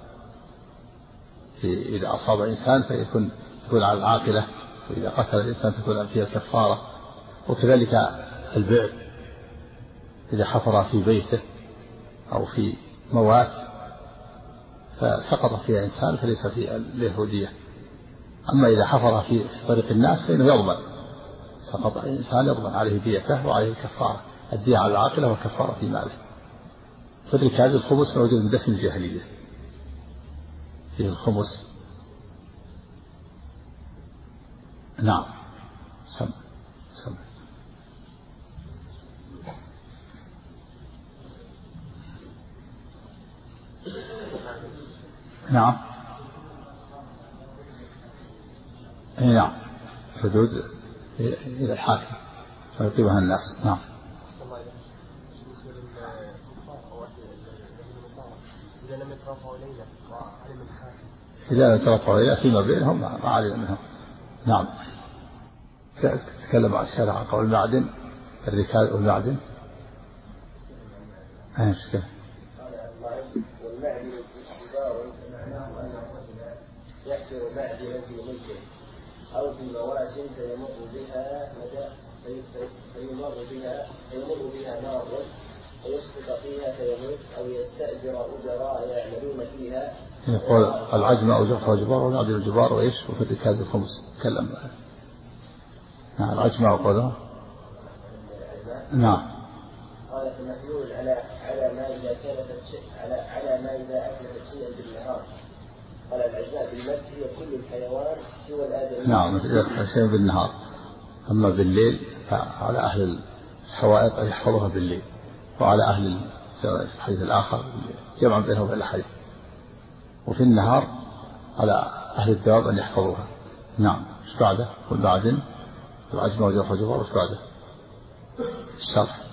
في إذا أصاب إنسان فيكون يكون على العاقلة، وإذا قتل الإنسان تكون فيها الكفارة. وكذلك البئر إذا حفر في بيته أو في موات فسقط فيها إنسان فليس فيه اليهودية. أما إذا حفر في طريق الناس فإنه يضمن، سقط إنسان يضمن عليه ديته وعليه الكفارة، الدية على العاقلة والكفارة في ماله. فالركاز الخمس موجود من دفن الجاهلية فيه الخمس. نعم سم سم نعم نعم حدود إلى الحاكم فيقيمها الناس. نعم إذا لم يترفعوا إلينا وعلم الحاكم إذا لم يترفعوا إلينا فيما بينهم ما علم منهم. نعم تتكلم عن الشرع عن قول المعدن الركاز والمعدن ايش كيف والمعدن استدار معناه ان الرجل يحفر معدنا في ملكه او في مواسم فيمر بها مدى فيمر بها فيمر بها نار فيسقط فيها فيموت او يستاجر اجراء يعملون فيها. يقول العجم او جرح الجبار والمعدن الجبار وايش وفي الركاز الخمس تكلم. نعم العجمة وقوله. نعم قال فمحلول على على ما إذا كانت شيء على على ما إذا أكلت شيئا بالنهار. قال العجماء بالمد هي كل الحيوان سوى الآدمي. نعم إذا أكلت شيئا بالنهار. أما بالليل فعلى أهل الحوائط أن يحفظوها بالليل، وعلى أهل الحديث الآخر جمعا بينهم في الحديث. وفي النهار على أهل الدواب أن يحفظوها. نعم ايش بعده؟ والبعدين العجمة وجرح الجبار وش بعده؟ الشرح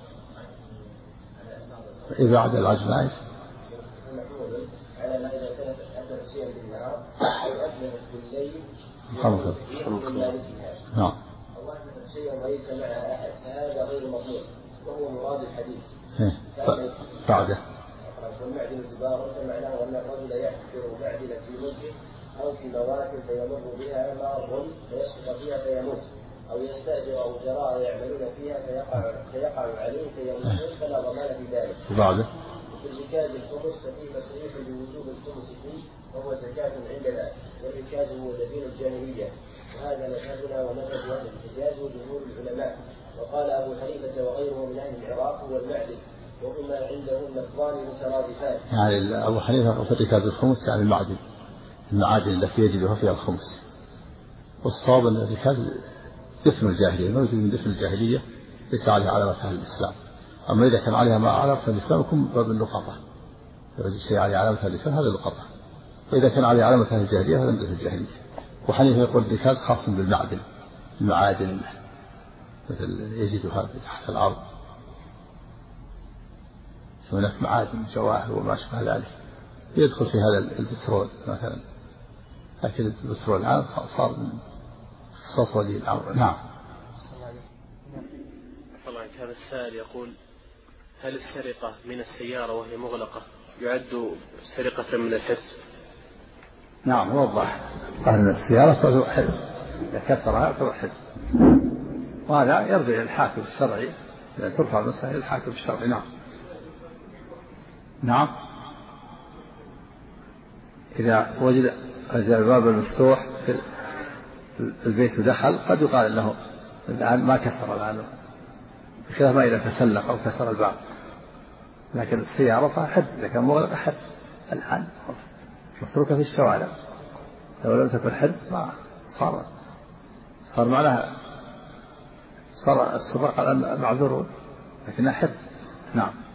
إذا بعد العجمة إيش؟ على ما إذا كانت أكلت شيئا بالنهار أو أكلت بالليل خمسة. نعم. أو أكلت شيئا ليس معها أحد فهذا غير مطلوب وهو مراد الحديث. بعده. والمعدن جبار فمعناه أن الرجل يحفر معدنا في ملكه أو في مواسم فيمر بها نار فيسقط فيها فيموت أو يستأجر أجراء يعملون فيها فيقع فيقع عليه فيموتون فلا ضمان في ذلك. بعده. في الركاز الخمس ففيه تصريح بوجوب الخمس فيه وهو زكاة عندنا، والركاز هو دفين الجاهلية، وهذا مذهبنا ومذهب أهل الحجاز وجمهور العلماء. وقال أبو حنيفة وغيره من أهل العراق هو المعدن، وهما عندهم لفظان مترادفان. يعني أبو حنيفة في الركاز الخمس يعني المعدن، المعادن التي يجدها فيها الخمس. والصواب أن الركاز دفن الجاهلية، موجود من دفن الجاهلية ليس عليها علامة أهل الإسلام. أما إذا كان عليها ما علامة أهل الإسلام يكون باب اللقطة، إذا وجد شيء عليه علامة أهل الإسلام هذا اللقطة، وإذا كان عليه علامة أهل الجاهلية هذا من دفن الجاهلية. وحنيفة يقول الركاز خاص بالمعدن، المعادن مثل يجدها تحت الأرض، هناك معادن جواهر وما أشبه ذلك يدخل في هذا البترول مثلا، لكن البترول الآن صار من اختصاص ولي الأمر. نعم. طبعا كان السائل يقول هل السرقة من السيارة وهي مغلقة يعد سرقة من الحرز؟ نعم وضح قال من السيارة فهو حرز، إذا كسرها فهو حرز، وهذا يرجع إلى الحاكم الشرعي ترفع المسألة إلى الحاكم الشرعي. نعم. نعم. إذا وجد الباب المفتوح في البيت ودخل قد يقال أنه الآن ما كسر الآن، بخلاف ما إذا تسلق أو كسر الباب. لكن السيارة فيها حرز، إذا كان مغلق حرز. الآن متروكة في الشوارع، لو لم تكن حرز ما صار صار معناها صار السراق الآن معذور، لكنها حرز. نعم.